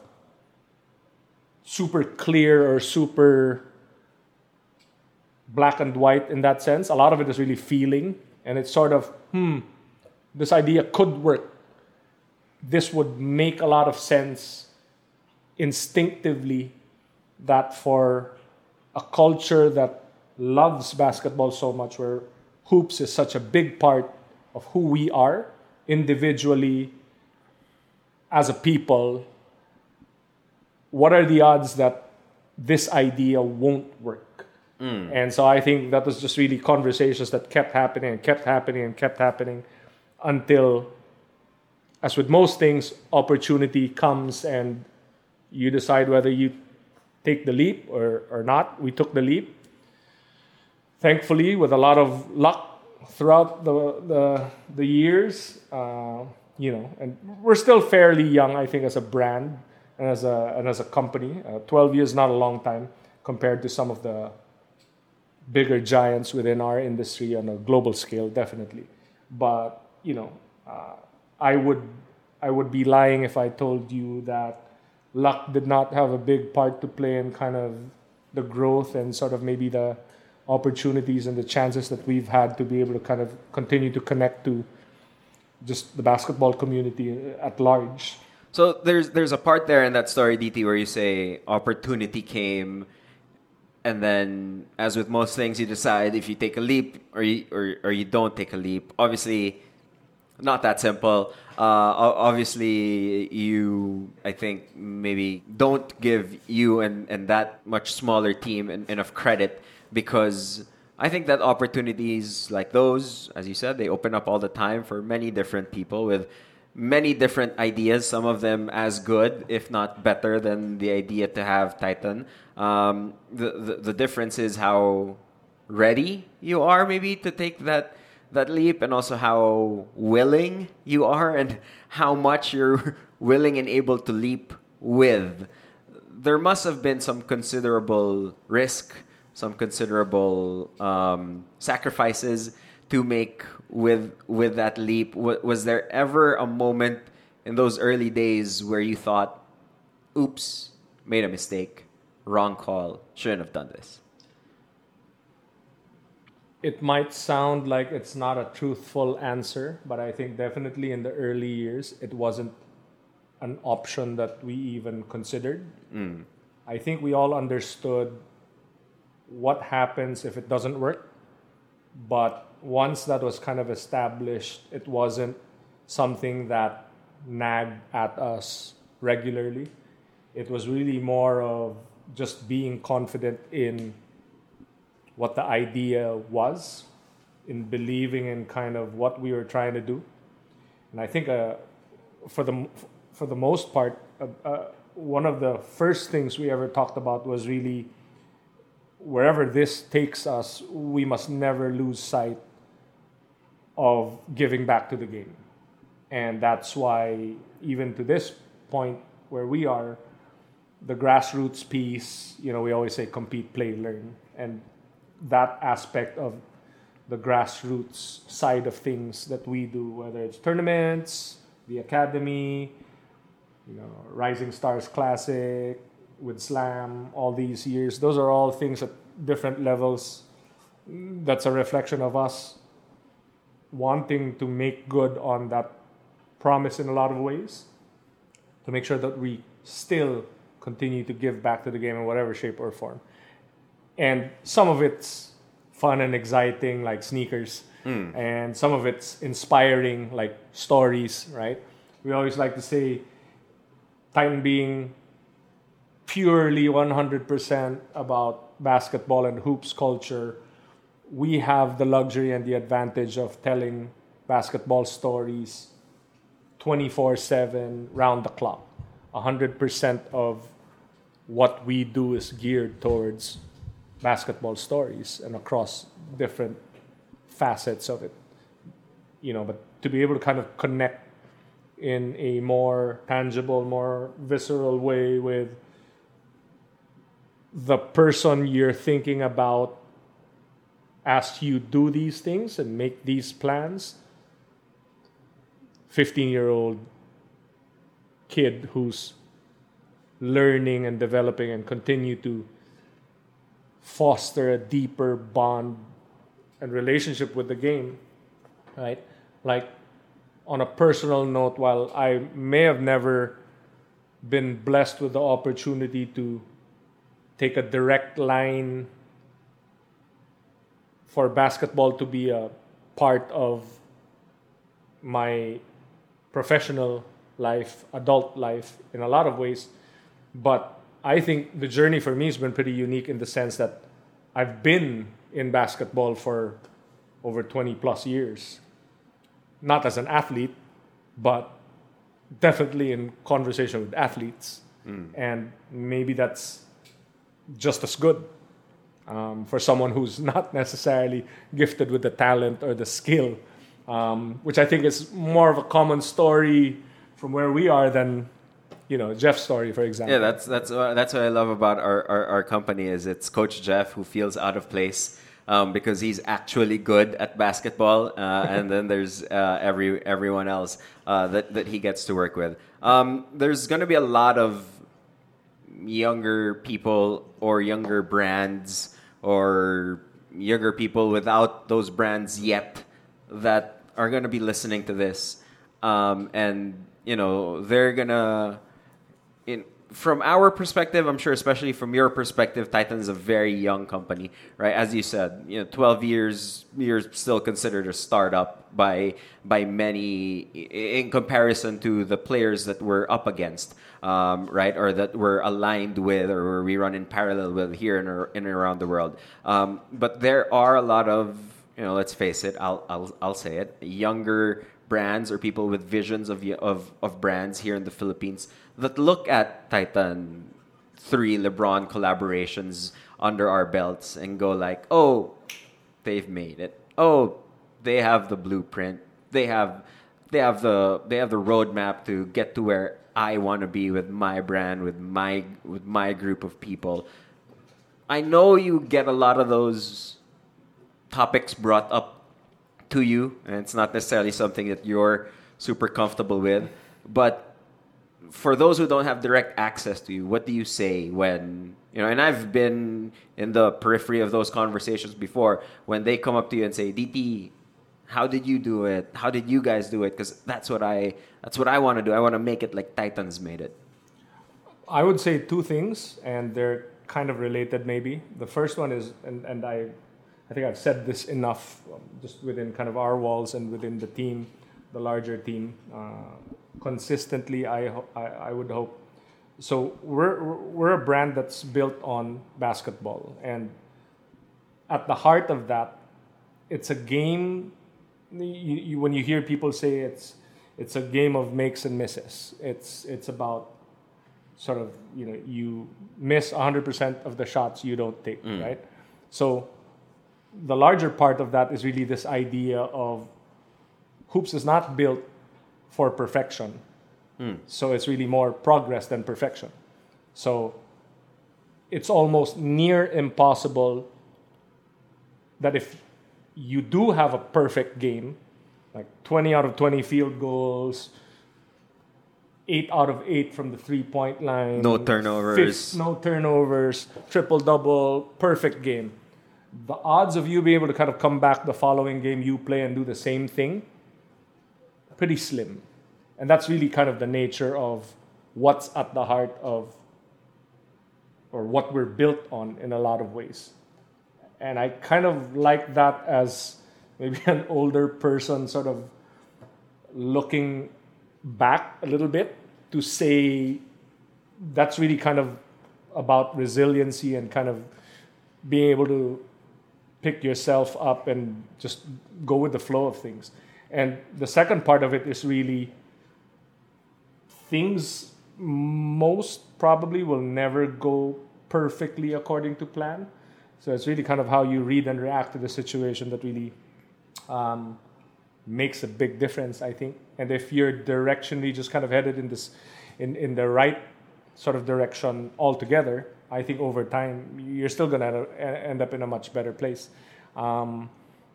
super clear or super black and white in that sense. A lot of it is really feeling, and it's sort of, hmm, this idea could work. This would make a lot of sense instinctively, that for a culture that loves basketball so much, where hoops is such a big part of who we are individually as a people, what are the odds that this idea won't work? Mm. And so I think that was just really conversations that kept happening and kept happening and kept happening until, as with most things, opportunity comes and you decide whether you take the leap or, or not. We took the leap. Thankfully, with a lot of luck throughout the the, the years, uh, you know, and we're still fairly young, I think, as a brand. And as a and as a company, uh, twelve years not a long time compared to some of the bigger giants within our industry on a global scale, definitely. But you know, uh, I would I would be lying if I told you that luck did not have a big part to play in kind of the growth and sort of maybe the opportunities and the chances that we've had to be able to kind of continue to connect to just the basketball community at large. So there's there's a part there in that story, D T, where you say opportunity came, and then, as with most things, you decide if you take a leap or you or, or you don't take a leap. Obviously, not that simple. Uh, obviously, you, I think, maybe don't give you and, and that much smaller team enough credit, because I think that opportunities like those, as you said, they open up all the time for many different people with many different ideas, some of them as good, if not better, than the idea to have Titan. Um, the, the the difference is how ready you are maybe to take that that leap, and also how willing you are and how much you're willing and able to leap with. There must have been some considerable risk, some considerable um, sacrifices to make with with that leap. W- was there ever a moment in those early days where you thought, oops, made a mistake, wrong call, shouldn't have done this? It might sound like it's not a truthful answer, but I think definitely in the early years, it wasn't an option that we even considered. Mm. I think we all understood what happens if it doesn't work. But once that was kind of established, it wasn't something that nagged at us regularly. It was really more of just being confident in what the idea was, in believing in kind of what we were trying to do. And I think uh, for the for the most part, uh, uh, one of the first things we ever talked about was really, wherever this takes us, we must never lose sight of giving back to the game. And that's why, even to this point where we are, the grassroots piece, you know, we always say compete, play, learn. And that aspect of the grassroots side of things that we do, whether it's tournaments, the academy, you know, Rising Stars Classic, with Slam, all these years, those are all things at different levels. That's a reflection of us wanting to make good on that promise in a lot of ways, to make sure that we still continue to give back to the game in whatever shape or form. And some of it's fun and exciting, like sneakers, mm. and some of it's inspiring, like stories, right? We always like to say, Titan being purely one hundred percent about basketball and hoops culture, we have the luxury and the advantage of telling basketball stories twenty-four seven, round the clock. one hundred percent of what we do is geared towards basketball stories and across different facets of it. You know, but to be able to kind of connect in a more tangible, more visceral way with the person you're thinking about as you do these things and make these plans. fifteen-year-old kid who's learning and developing and continue to foster a deeper bond and relationship with the game, right? Like, on a personal note, while I may have never been blessed with the opportunity to take a direct line for basketball to be a part of my professional life, adult life, in a lot of ways. But I think the journey for me has been pretty unique in the sense that I've been in basketball for over twenty plus years. Not as an athlete, but definitely in conversation with athletes. Mm. And maybe that's just as good um, for someone who's not necessarily gifted with the talent or the skill, um, which I think is more of a common story from where we are than, you know, Jeff's story, for example. Yeah, that's that's uh, that's what I love about our, our, our company is it's Coach Jeff who feels out of place um, because he's actually good at basketball, uh, and then there's uh, every everyone else uh, that that he gets to work with. Um, there's going to be a lot of younger people or younger brands or younger people without those brands yet that are going to be listening to this, um, and you know they're gonna. In, from our perspective, I'm sure, especially from your perspective, Titan is a very young company, right? As you said, you know, twelve years, you're still considered a startup by by many in comparison to the players that we're up against, um, right? Or that we're aligned with, or we run in parallel with here and, and around the world. Um, but there are a lot of, you know, let's face it, I'll I'll I'll say it, younger brands or people with visions of of of brands here in the Philippines that look at Titan three LeBron collaborations under our belts and go like, oh, they've made it. Oh, they have the blueprint. They have they have the they have the roadmap to get to where I want to be with my brand, with my with my group of people. I know you get a lot of those topics brought up to you, and it's not necessarily something that you're super comfortable with, but for those who don't have direct access to you, what do you say when, you know, and I've been in the periphery of those conversations before, when they come up to you and say, D T, How did you do it? How did you guys do it? Because that's what I that's what I want to do. I want to make it like Titans made it. I would say two things, and they're kind of related maybe. The first one is, and, and I, I think I've said this enough, um, just within kind of our walls and within the team, the larger team, uh, consistently, I, ho- I I would hope. So we're we're a brand that's built on basketball, and at the heart of that, it's a game. You, you, when you hear people say it's it's a game of makes and misses, it's it's about sort of, you know, you miss one hundred percent of the shots you don't take, mm. right? So the larger part of that is really this idea of hoops is not built for perfection. Mm. So it's really more progress than perfection. So it's almost near impossible that if you do have a perfect game, like twenty out of twenty field goals, eight out of eight from the three-point line. No turnovers. Fifth, no turnovers, triple-double, perfect game. The odds of you being able to kind of come back the following game you play and do the same thing, pretty slim. And that's really kind of the nature of what's at the heart of, or what we're built on in a lot of ways. And I kind of like that as maybe an older person sort of looking back a little bit to say that's really kind of about resiliency and kind of being able to pick yourself up and just go with the flow of things. And the second part of it is really things most probably will never go perfectly according to plan. So it's really kind of how you read and react to the situation that really um, makes a big difference, I think. And if you're directionally just kind of headed in this, in, in the right sort of direction altogether, I think over time you're still going to end up in a much better place. Um,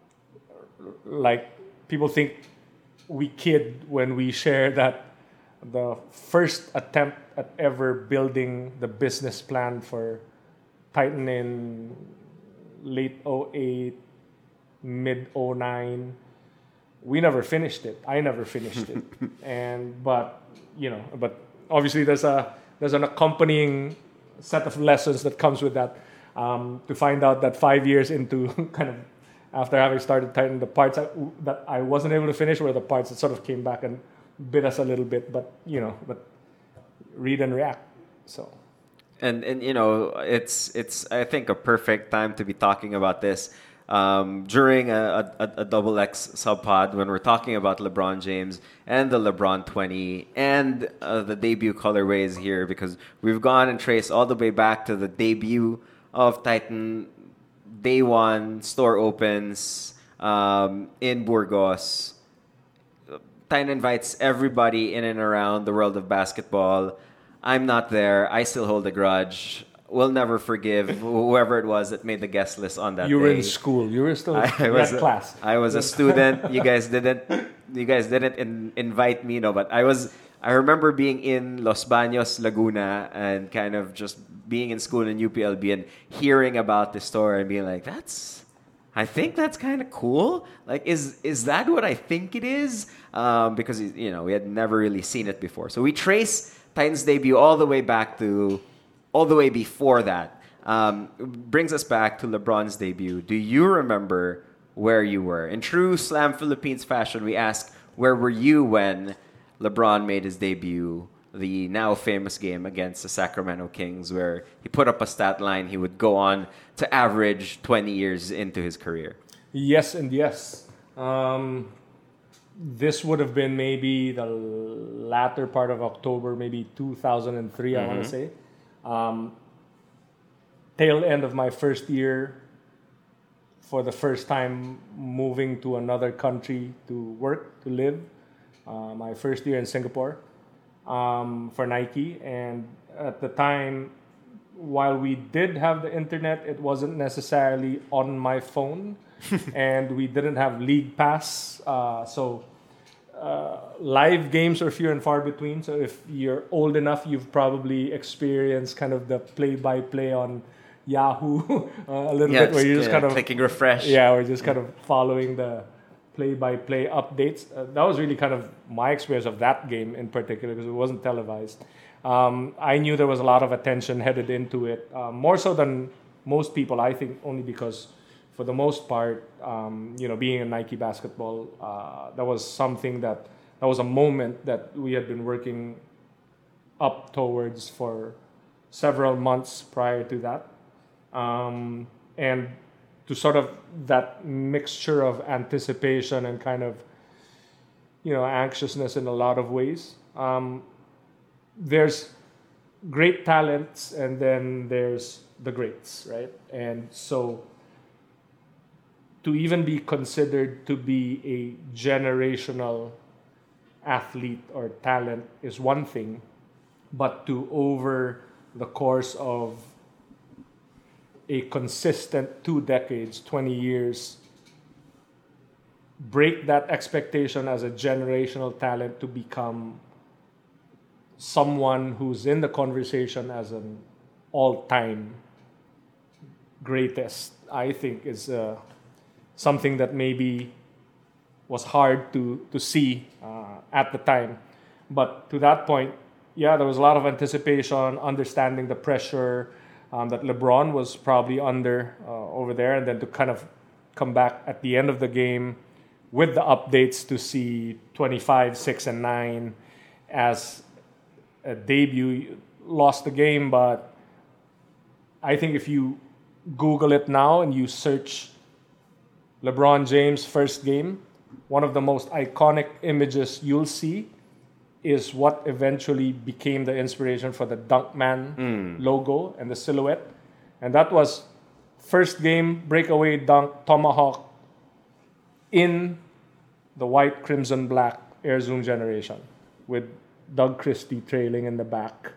like people think we kid when we share that the first attempt at ever building the business plan for Titan in late oh eight, mid oh nine, we never finished it. I never finished it. And but you know, but obviously there's a there's an accompanying set of lessons that comes with that. Um, to find out that five years into kind of after having started Titan, the parts I, that I wasn't able to finish were the parts that sort of came back and bit us a little bit. But you know, but read and react. So. And and you know, it's it's I think a perfect time to be talking about this um, during a, a, a double X sub pod when we're talking about LeBron James and the LeBron twenty and uh, the debut colorways here, because we've gone and traced all the way back to the debut of Titan, day one, store opens um, in Burgos. Titan invites everybody in and around the world of basketball. I'm not there. I still hold a grudge. We'll never forgive whoever it was that made the guest list on that you day. were in school. You were still I, in was that a, class. I was a student. You guys didn't. You guys didn't in, invite me. No, but I was. I remember being in Los Baños, Laguna, and kind of just being in school in U P L B and hearing about this story and being like, "That's. I think that's kind of cool. Like, is is that what I think it is?" Um, because you know we had never really seen it before. So we trace Titan's debut all the way back to, all the way before that. Um, brings us back to LeBron's debut. Do you remember where you were? In true Slam Philippines fashion, we ask, where were you when LeBron made his debut, the now famous game against the Sacramento Kings, where he put up a stat line he would go on to average twenty years into his career? Yes and yes. Um, this would have been maybe the latter part of October, maybe two thousand three, mm-hmm. I want to say. Um, tail end of my first year, for the first time moving to another country to work, to live. Uh, my first year in Singapore um, for Nike. And at the time, while we did have the internet, it wasn't necessarily on my phone. And we didn't have League Pass. Uh, so uh, live games are few and far between. So if you're old enough, you've probably experienced kind of the play-by-play on Yahoo uh, a little yeah, bit, where you're just yeah, kind of clicking refresh. Yeah, we're just kind of following the play-by-play updates. Uh, that was really kind of my experience of that game in particular because it wasn't televised. Um, I knew there was a lot of attention headed into it, uh, more so than most people, I think, only because for the most part, um, you know, being in Nike basketball, uh, that was something that, that was a moment that we had been working up towards for several months prior to that. Um, and to sort of that mixture of anticipation and kind of, you know, anxiousness in a lot of ways. Um, there's great talents and then there's the greats, right? And so to even be considered to be a generational athlete or talent is one thing, but to over the course of a consistent two decades, twenty years, break that expectation as a generational talent to become someone who's in the conversation as an all-time greatest, I think is uh, something that maybe was hard to, to see uh, at the time. But to that point, yeah, there was a lot of anticipation, understanding the pressure um, that LeBron was probably under uh, over there, and then to kind of come back at the end of the game with the updates to see twenty-five, six, and nine as a debut. Lost the game, but I think if you Google it now and you search LeBron James first game, one of the most iconic images you'll see is what eventually became the inspiration for the Dunkman mm. logo and the silhouette. And that was first game, breakaway dunk, tomahawk in the white, crimson, black Air Zoom generation with Doug Christie trailing in the back.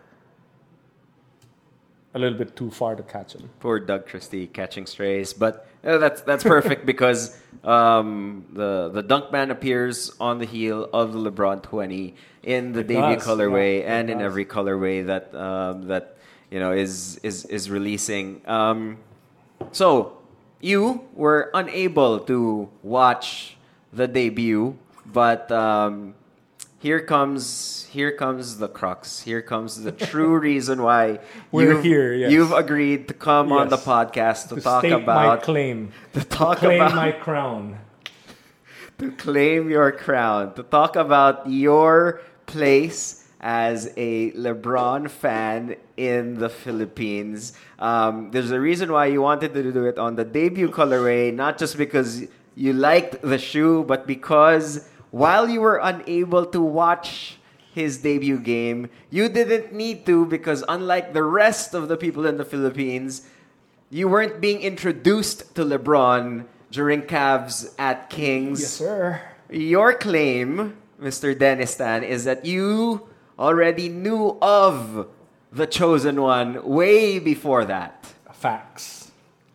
A little bit too far to catch him. Poor Doug Christie catching strays, but uh, that's that's perfect because um, the the Dunkman appears on the heel of the LeBron twenty in the it debut does, colorway yeah, and in does. every colorway that um, that you know is is is releasing. Um, so you were unable to watch the debut, but um, here comes. Here comes the crux. Here comes the true reason why we're you've, here. Yes. You've agreed to come yes. on the podcast to, to talk stake about my claim, to talk to claim about my crown, to claim your crown, to talk about your place as a LeBron fan in the Philippines. Um, there's a reason why you wanted to do it on the debut colorway, not just because you liked the shoe, but because while you were unable to watch his debut game, you didn't need to because unlike the rest of the people in the Philippines, you weren't being introduced to LeBron during Cavs at Kings. Yes, sir. Your claim, Mister Denistan, is that you already knew of the chosen one way before that. Facts.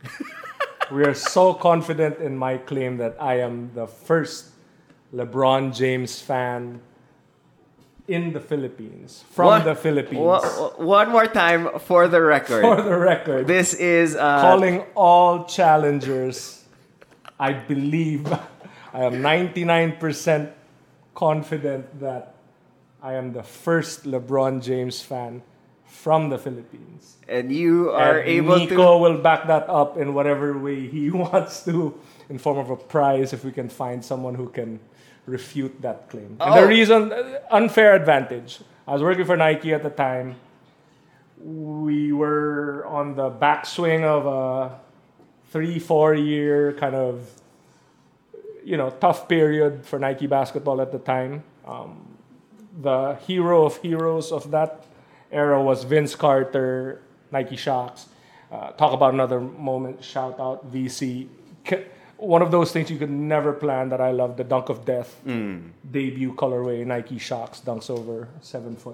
We are so confident in my claim that I am the first LeBron James fan in the Philippines, from one, the Philippines. One more time for the record. For the record. This is... Uh, calling all challengers. I believe, I am ninety-nine percent confident that I am the first LeBron James fan from the Philippines. And you are and able Nico to... Nico will back that up in whatever way he wants to, in form of a prize, if we can find someone who can refute that claim. And oh. the reason, unfair advantage. I was working for Nike at the time. We were on the backswing of a three, four year kind of, you know, tough period for Nike basketball at the time. Um, the hero of heroes of that era was Vince Carter, Nike Shox. Uh, talk about another moment, shout out V C. One of those things you could never plan that I love, the Dunk of Death mm. debut colorway, Nike Shox, dunks over seven foot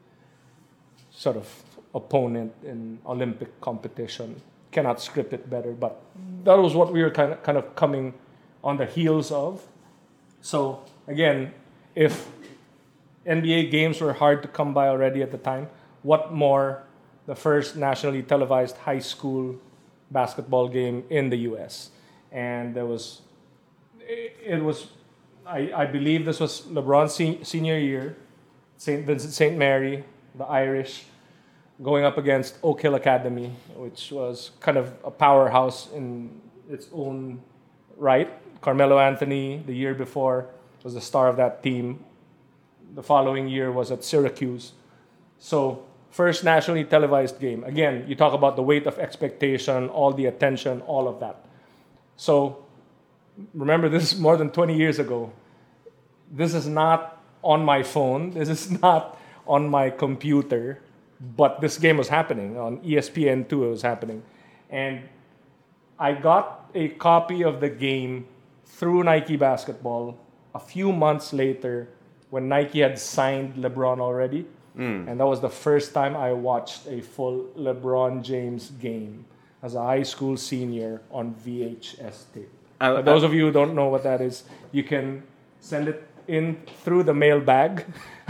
sort of opponent in Olympic competition. Cannot script it better, but that was what we were kind of, kind of coming on the heels of. So again, if N B A games were hard to come by already at the time, what more the first nationally televised high school basketball game in the U S. And there was, it was I, I believe this was LeBron's sen- senior year, Saint Vincent Saint Mary, the Irish, going up against Oak Hill Academy, which was kind of a powerhouse in its own right. Carmelo Anthony, the year before, was the star of that team. The following year was at Syracuse. So, first nationally televised game. Again, you talk about the weight of expectation, all the attention, all of that. So, remember, this is more than twenty years ago. This is not on my phone. This is not on my computer. But this game was happening. On E S P N two, it was happening. And I got a copy of the game through Nike Basketball a few months later when Nike had signed LeBron already. Mm. And that was the first time I watched a full LeBron James game as a high school senior on V H S tape. Uh, For those uh, of you who don't know what that is, you can send it in through the mailbag.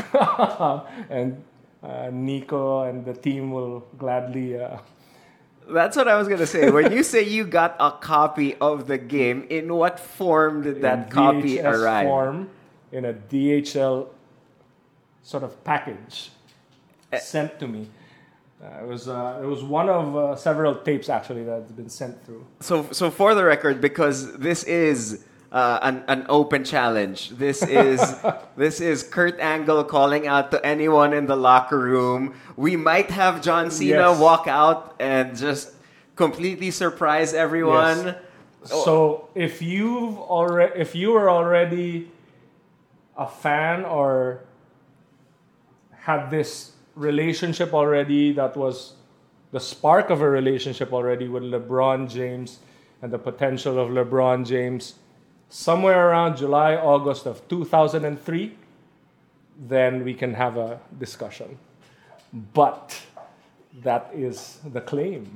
and uh, Nico and the team will gladly... Uh, That's what I was going to say. When you say you got a copy of the game, in what form did that copy V H S arrive? Form, in a D H L sort of package uh, sent to me. Uh, it was uh, it was one of uh, several tapes actually that has been sent through. So so for the record, because this is uh, an an open challenge. This is this is Kurt Angle calling out to anyone in the locker room. We might have John Cena yes. walk out and just completely surprise everyone. Yes. So if you've already if you were already a fan or had this relationship already that was the spark of a relationship already with LeBron James and the potential of LeBron James somewhere around July, August of two thousand three, then we can have a discussion. But that is the claim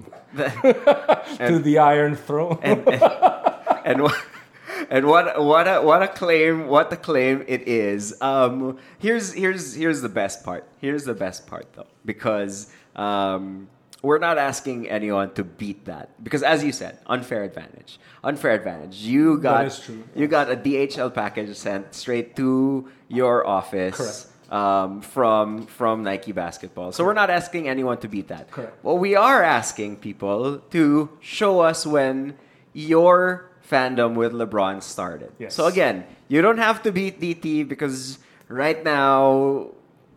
to the Iron Throne. and, and, and what and what what a what a claim what a claim it is. Um, here's here's here's the best part. Here's the best part though, because um, we're not asking anyone to beat that. Because as you said, unfair advantage. Unfair advantage. You got that is true. You yes. got a D H L package sent straight to your office. Correct. Um, from from Nike Basketball. So we're not asking anyone to beat that. Correct. Well, we are asking people to show us when your fandom with LeBron started. Yes. So again, you don't have to beat D T because right now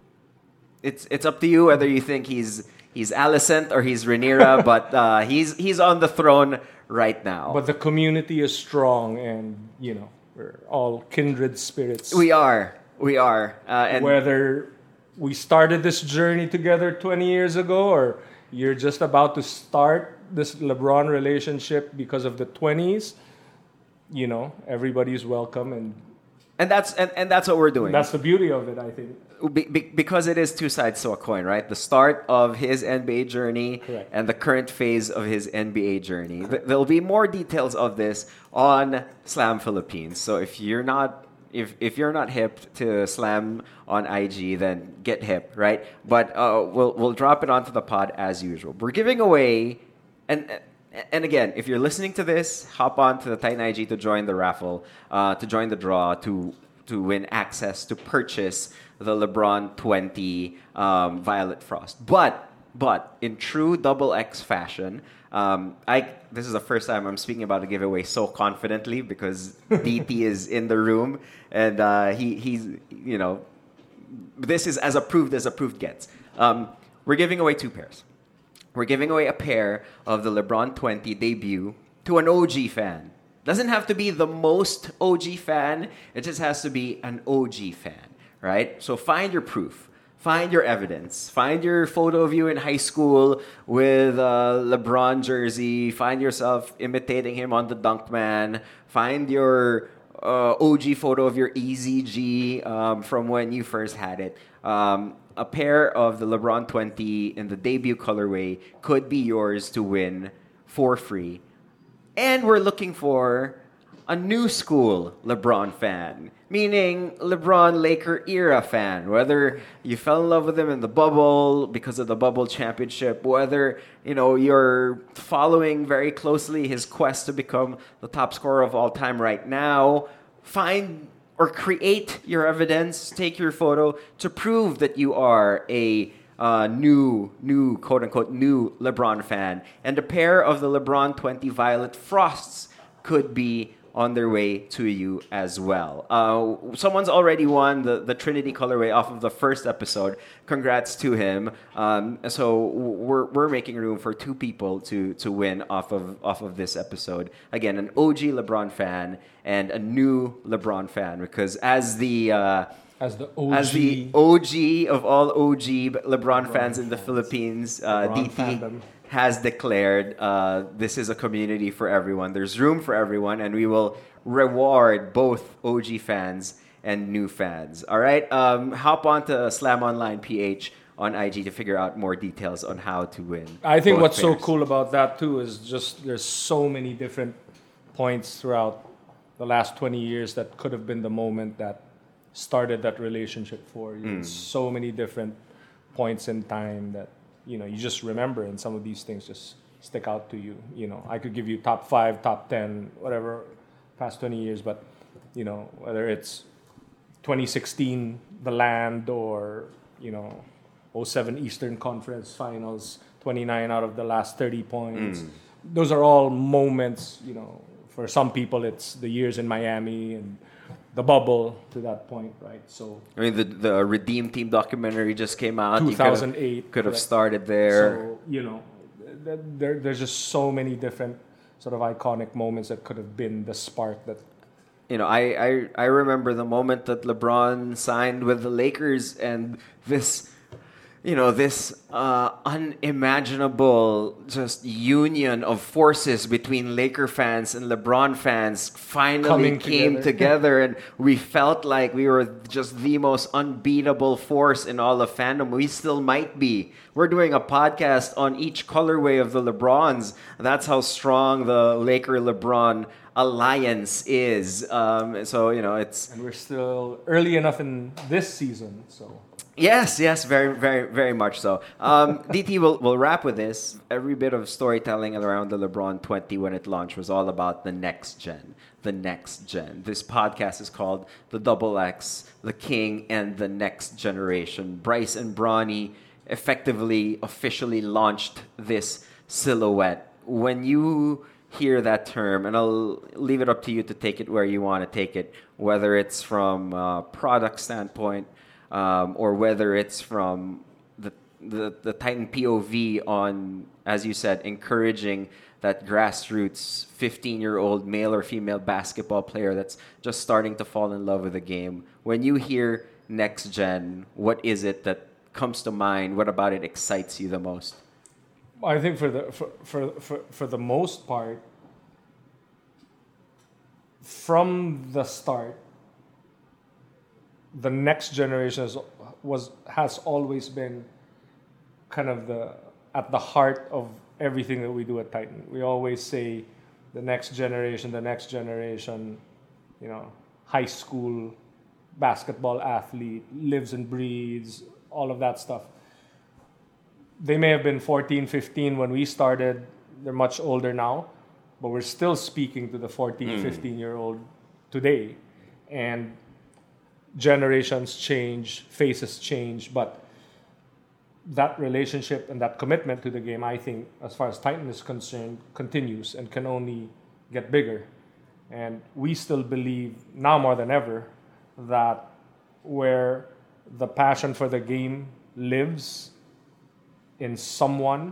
it's it's up to you whether you think he's he's Alicent or he's Rhaenyra, but uh, he's he's on the throne right now. But the community is strong, and you know we're all kindred spirits. We are. We are. Uh, and Whether we started this journey together twenty years ago or you're just about to start this LeBron relationship because of the twenties, you know, everybody's welcome. And and that's and, and that's what we're doing. That's the beauty of it, I think. Be, be, because it is two sides to a coin, right? The start of his N B A journey Correct. and the current phase of his N B A journey. Correct. There'll be more details of this on Slam Philippines. So if you're not If if you're not hip to Slam on I G, then get hip, right? But uh, we'll we'll drop it onto the pod as usual. We're giving away, and and again, if you're listening to this, hop on to the Titan I G to join the raffle, uh, to join the draw, to to win access to purchase the LeBron twenty um, Violet Frost. But but in true double X fashion. Um, I this is the first time I'm speaking about a giveaway so confidently because D T is in the room and uh, he he's you know this is as approved as approved gets. Um, we're giving away two pairs. We're giving away a pair of the LeBron twenty debut to an O G fan. Doesn't have to be the most O G fan. It just has to be an O G fan, right? So find your proof. Find your evidence. Find your photo of you in high school with a LeBron jersey. Find yourself imitating him on the Dunkman. Find your uh, O G photo of your E Z G um, from when you first had it. Um, a pair of the LeBron twenty in the debut colorway could be yours to win for free. And we're looking for a new school LeBron fan, meaning LeBron Laker era fan. Whether you fell in love with him in the bubble because of the bubble championship, whether you know you're following very closely his quest to become the top scorer of all time right now, find or create your evidence, take your photo to prove that you are a uh, new, new, quote unquote, new LeBron fan. And a pair of the LeBron twenty Violet Frosts could be on their way to you as well. Uh, someone's already won the, the Trinity colorway off of the first episode. Congrats to him. Um, so we're we're making room for two people to to win off of off of this episode. Again, an O G LeBron fan and a new LeBron fan, because as the uh, as the O G as the O G of all O G LeBron, LeBron fans in the fans. Philippines, uh, LeBron D T fandom. has declared uh, this is a community for everyone. There's room for everyone, and we will reward both O G fans and new fans. All right, um, hop on to Slam Online P H on I G to figure out more details on how to win. I think both what's so pairs. cool about that too is just there's so many different points throughout the last twenty years that could have been the moment that started that relationship for you. Mm. So many different points in time that, you know, you just remember, and some of these things just stick out to you. You know, I could give you top five, top ten, whatever, past twenty years, but, you know, whether it's twenty sixteen, The Land, or, you know, oh seven Eastern Conference Finals, twenty-nine out of the last thirty points. Mm. Those are all moments, you know, for some people it's the years in Miami and the bubble to that point, right? So I mean, the the Redeem Team documentary just came out. two You could have- thousand eight could have correct. started there. So, you know, th- there, there's just so many different sort of iconic moments that could have been the spark that. You know, I, I I remember the moment that LeBron signed with the Lakers, and this, you know, this uh, unimaginable just union of forces between Laker fans and LeBron fans finally Coming came together. together, and we felt like we were just the most unbeatable force in all of fandom. We still might be. We're doing a podcast on each colorway of the LeBrons. That's how strong the Laker LeBron alliance is. Um, so, you know, it's... And we're still early enough in this season, so. Yes, yes, very, very, very much so. Um, D T will will wrap with this. Every bit of storytelling around the LeBron twenty when it launched was all about the next gen, the next gen. This podcast is called The Double X, The King, and the Next Generation. Bryce and Bronny effectively, officially launched this silhouette. When you hear that term, and I'll leave it up to you to take it where you want to take it, whether it's from a product standpoint, Um, or whether it's from the, the the Titan P O V on, as you said, encouraging that grassroots fifteen-year-old male or female basketball player that's just starting to fall in love with the game. When you hear next gen, what is it that comes to mind? What about it excites you the most? I think for the for for for, for the most part, from the start, the next generation is, was has always been kind of the at the heart of everything that we do at Titan. We always say the next generation, the next generation, you know, high school basketball athlete, lives and breathes, all of that stuff. They may have been fourteen, fifteen when we started. They're much older now, but we're still speaking to the fourteen, fifteen year old today. And generations change, faces change, but that relationship and that commitment to the game, I think, as far as Titan is concerned, continues and can only get bigger. And we still believe, now more than ever, that where the passion for the game lives in someone,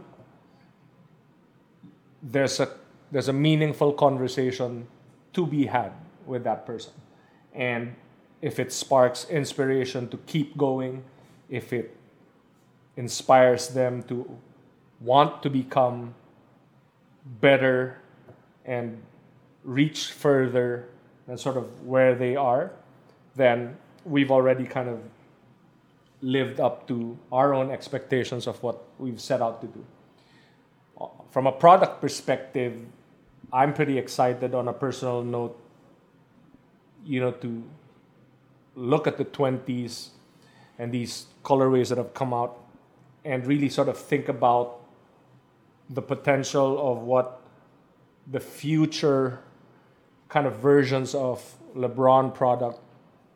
there's a there's a meaningful conversation to be had with that person. And if it sparks inspiration to keep going, if it inspires them to want to become better and reach further than sort of where they are, then we've already kind of lived up to our own expectations of what we've set out to do. From a product perspective, I'm pretty excited on a personal note, you know, to look at the twenties and these colorways that have come out and really sort of think about the potential of what the future kind of versions of LeBron product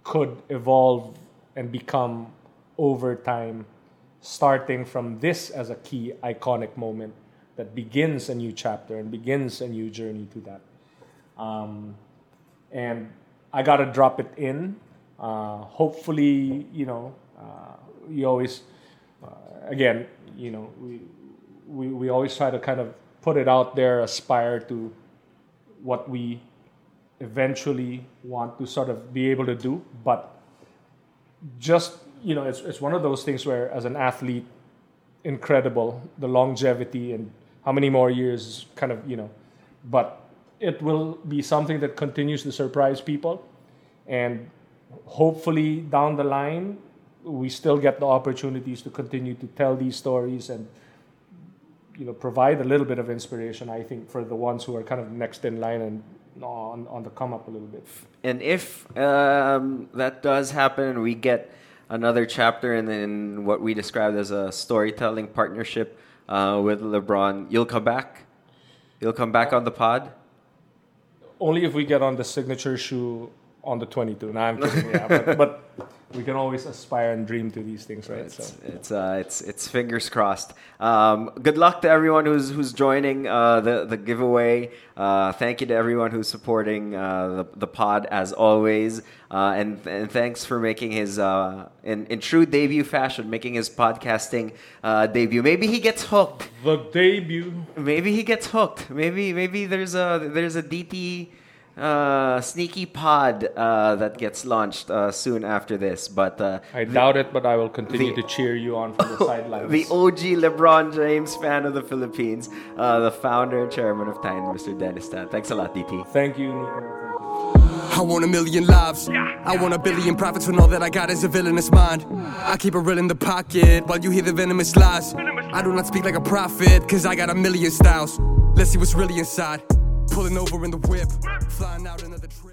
could evolve and become over time, starting from this as a key iconic moment that begins a new chapter and begins a new journey to that. Um, and I got to drop it in. Uh, hopefully, you know, uh, you always, uh, again, you know, we, we we always try to kind of put it out there, aspire to what we eventually want to sort of be able to do. But just, you know, it's it's one of those things where, as an athlete, incredible, the longevity and how many more years, kind of, you know, but it will be something that continues to surprise people. And hopefully down the line, we still get the opportunities to continue to tell these stories and, you know, provide a little bit of inspiration, I think, for the ones who are kind of next in line and on, on the come up a little bit. And if um, that does happen and we get another chapter in, in what we described as a storytelling partnership uh, with LeBron, you'll come back? You'll come back on the pod? Only if we get on the signature shoe on the twenty-two. No, I'm kidding. Yeah, but, but we can always aspire and dream to these things, right? It's so. it's uh, it's it's fingers crossed. Um, good luck to everyone who's who's joining uh, the the giveaway. Uh, thank you to everyone who's supporting uh, the the pod as always. Uh, and and thanks for making his uh, in in true debut fashion, making his podcasting uh, debut. Maybe he gets hooked. The debut. Maybe he gets hooked. Maybe maybe there's a there's a D T. Uh, sneaky pod uh, that gets launched uh, soon after this, but uh, I the, doubt it. But I will continue the, to cheer you on from the sidelines. The O G LeBron James fan of the Philippines, uh, the founder and chairman of Tyne, Mister Dennis Tan. Thanks a lot, D T. Thank you, Nico. I want a million lives. I want a billion profits when all that I got is a villainous mind. I keep it real in the pocket while you hear the venomous lies. I do not speak like a prophet, cause I got a million styles. Let's see what's really inside. Pulling over in the whip, flying out another.